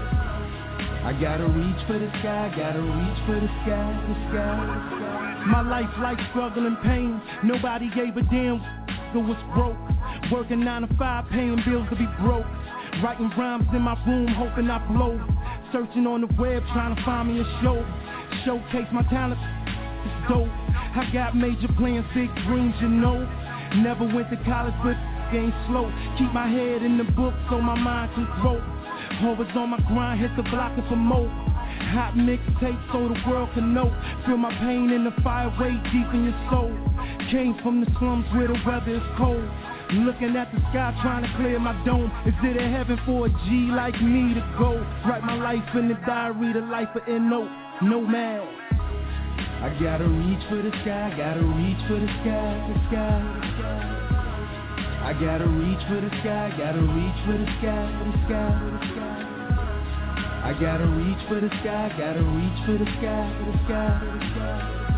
sky. I gotta reach for the sky, gotta reach for the sky, the sky, the sky. My life like struggle and pain. Nobody gave a damn who was broke. Working nine to five, paying bills to be broke. Writing rhymes in my room, hoping I blow. Searching on the web, trying to find me a show. Showcase my talent, it's dope. I got major plans, big dreams, you know. Never went to college, but game slow. Keep my head in the book so my mind can grow. Always on my grind, hit the block and promote. Hot mixtape so the world can know. Feel my pain in the fire way deep in your soul. Came from the slums where the weather is cold. Looking at the sky trying to clear my dome. Is it a heaven for a G like me to go? Write my life in the diary, the life of N O, nomad. I gotta reach for the sky, gotta reach for the sky, the sky, the sky. I gotta reach for the sky, gotta reach for the sky, for the sky, for the sky. I gotta reach for the sky, gotta reach for the sky, for the sky, for the sky.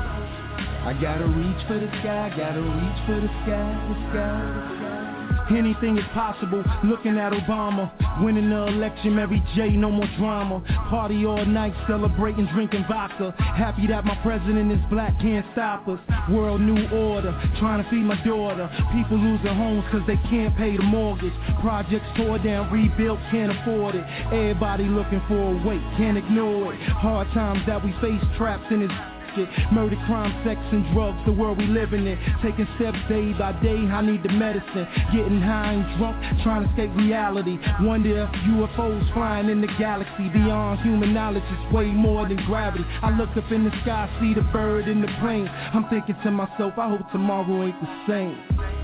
I gotta reach for the sky, gotta reach for the sky, the sky, the sky. Anything is possible, looking at Obama. Winning the election, Mary J, no more drama. Party all night, celebrating, drinking vodka. Happy that my president is black, can't stop us. World new order, trying to feed my daughter. People losing homes cause they can't pay the mortgage. Projects tore down, rebuilt, can't afford it. Everybody looking for a way, can't ignore it. Hard times that we face, trapped in this murder, crime, sex, and drugs, the world we living in. Taking steps day by day, I need the medicine. Getting high and drunk, trying to escape reality. Wonder if U F Os flying in the galaxy. Beyond human knowledge, it's way more than gravity. I look up in the sky, see the bird in the plane. I'm thinking to myself, I hope tomorrow ain't the same.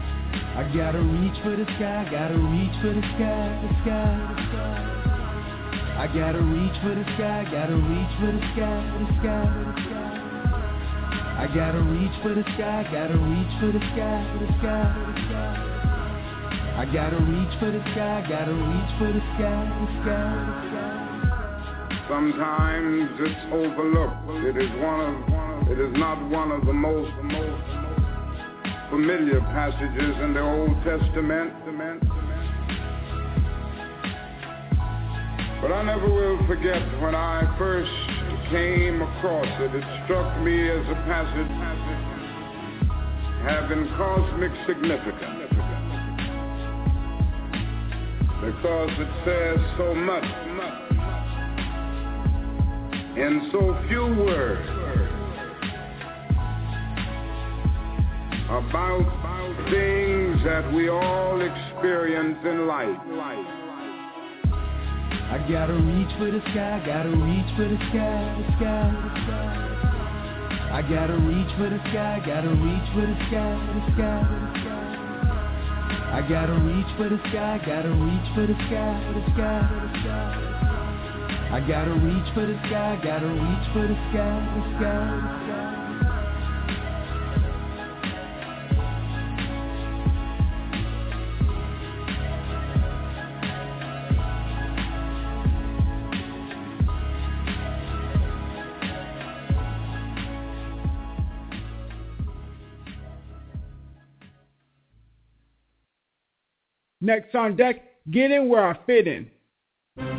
I gotta reach for the sky, gotta reach for the sky, the sky, the sky. I gotta reach for the sky, gotta reach for the sky, the sky, the sky. I gotta reach for the sky, gotta reach for the sky, for the sky, for the sky. I gotta reach for the sky, gotta reach for the sky, the sky, the sky. Sometimes it's overlooked. It is one of, it is not one of the most, the most familiar passages in the Old Testament. But I never will forget when I first came across it. It struck me as a passage having cosmic significance because it says so much in so few words about things that we all experience in life. I gotta reach for the sky, gotta reach for the sky, the sky, the sky. I gotta reach for the sky, gotta reach for the sky, the sky, the sky. I gotta reach for the sky, gotta reach for the sky, the sky, the sky. I gotta reach for the sky, gotta reach for the sky, the sky, the sky. Next on deck, get in where I fit in. Let's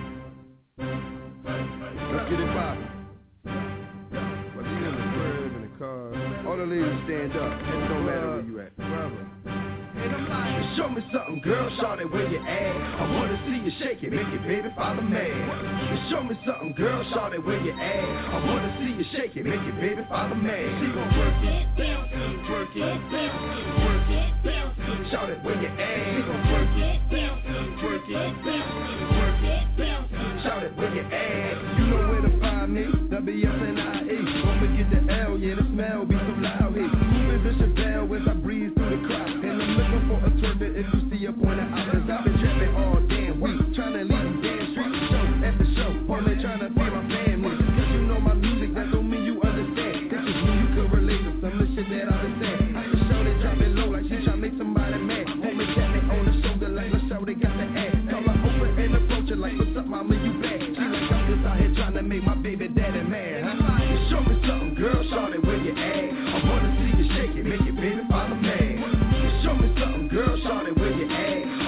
get it poppin'. What's in the crib, in the car? All the ladies stand up. It don't matter where you at. Brother. Show me something, girl, shout it where you at. I wanna see you shake it, make it, baby, follow me. Show me something, girl, shout it where you at. I wanna see you shake it, make it, baby, follow me. She gon' work it, bounce it, work it, bounce it, work it, bounce it. Shout it where you at. She gon' work it, bounce it, work it, bounce it, work it, bounce it. Shout it where you at. You know where to find me, W S N I E. When we get the L, yeah, the smell be so loud here. Moving Bishop Bell as I breeze through the crowd. And I'm looking for a twerk if you see a point out. Cause I've been trapping all damn week, trying to leave them damn streets. Show after show, only trying to be my family. Cause you know my music, that don't mean you understand. This is me, you can relate to some of the shit that I've been saying. I can show they drop it low like she tryna make somebody mad. Homie tap me on the shoulder like let's show they got the ass. Call her over and approach her like what's up mama, you bad. She like I'm just out here trying to make my baby daddy mad. Huh? Show me something, girl, shout it where you at. I wanna see you shake it, make it, baby, follow me. Show me something, girl, shout it where you at.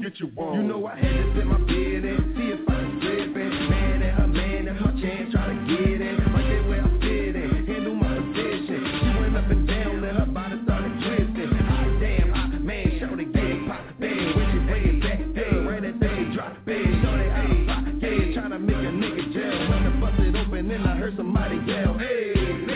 get you one. You know I had to set my bed in, see if I can slip in. Man and her man, that's my chance, try to get in. Right there where I fit in, handle my position. She went up and down, then her body started twisting. Hot damn, hot man, show the game, pop, bang. When she bring it back, bang, right that thing, drop, bang. Show that hot, pop, yeah, tryna make a nigga jail. When I bust it open, then I heard somebody yell, hey.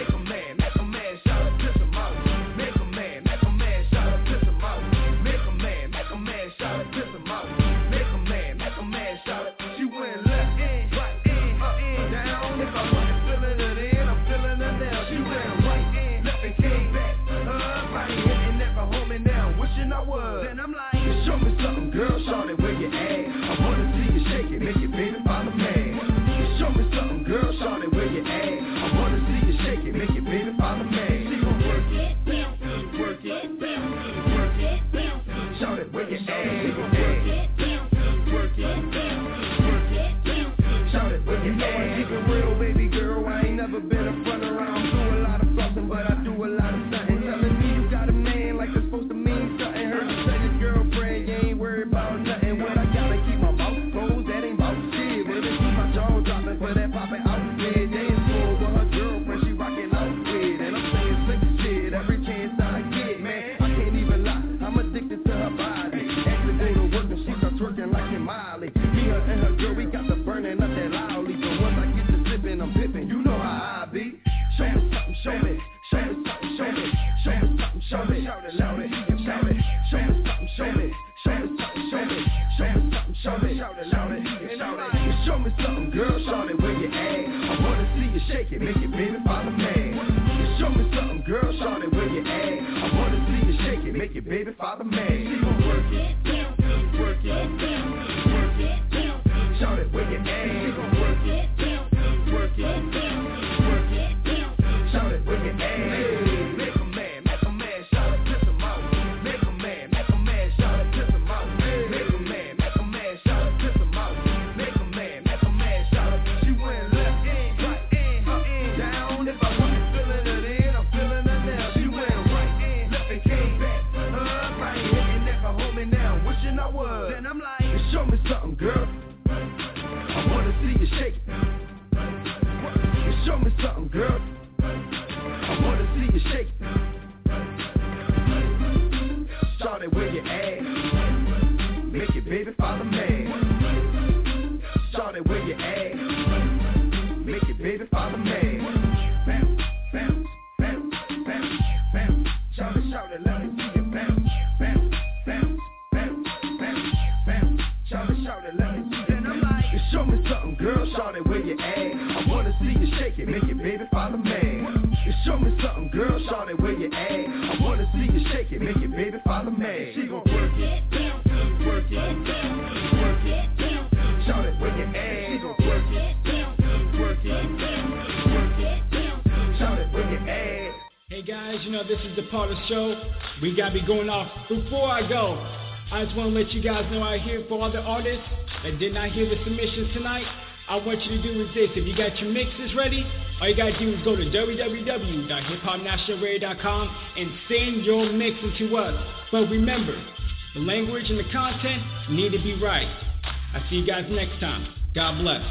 Show. We gotta be going off. Before I go, I just want to let you guys know out here for all the artists that did not hear the submissions tonight, I want you to do is this. If you got your mixes ready, all you gotta do is go to w w w dot hip hop national radio dot com and send your mixes to us. But remember, the language and the content need to be right. I'll see you guys next time. God bless.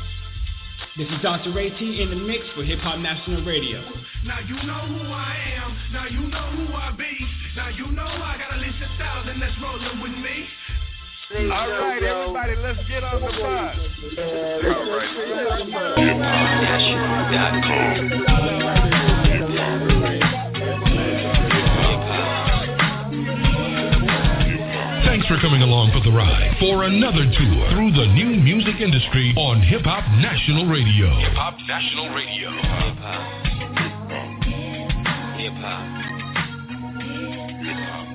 This is Doctor Ray T in the mix for Hip Hop National Radio. Now you know who I am. Now you know who I be. Now you know I got a list of thousand that's rolling with me. All right, everybody, let's get on the bus. hip hop national dot com. Thanks for coming along for the ride for another tour through the new music industry on Hip Hop National Radio. Hip Hop National Radio. Hip Hop. Hip Hop. Hip Hop.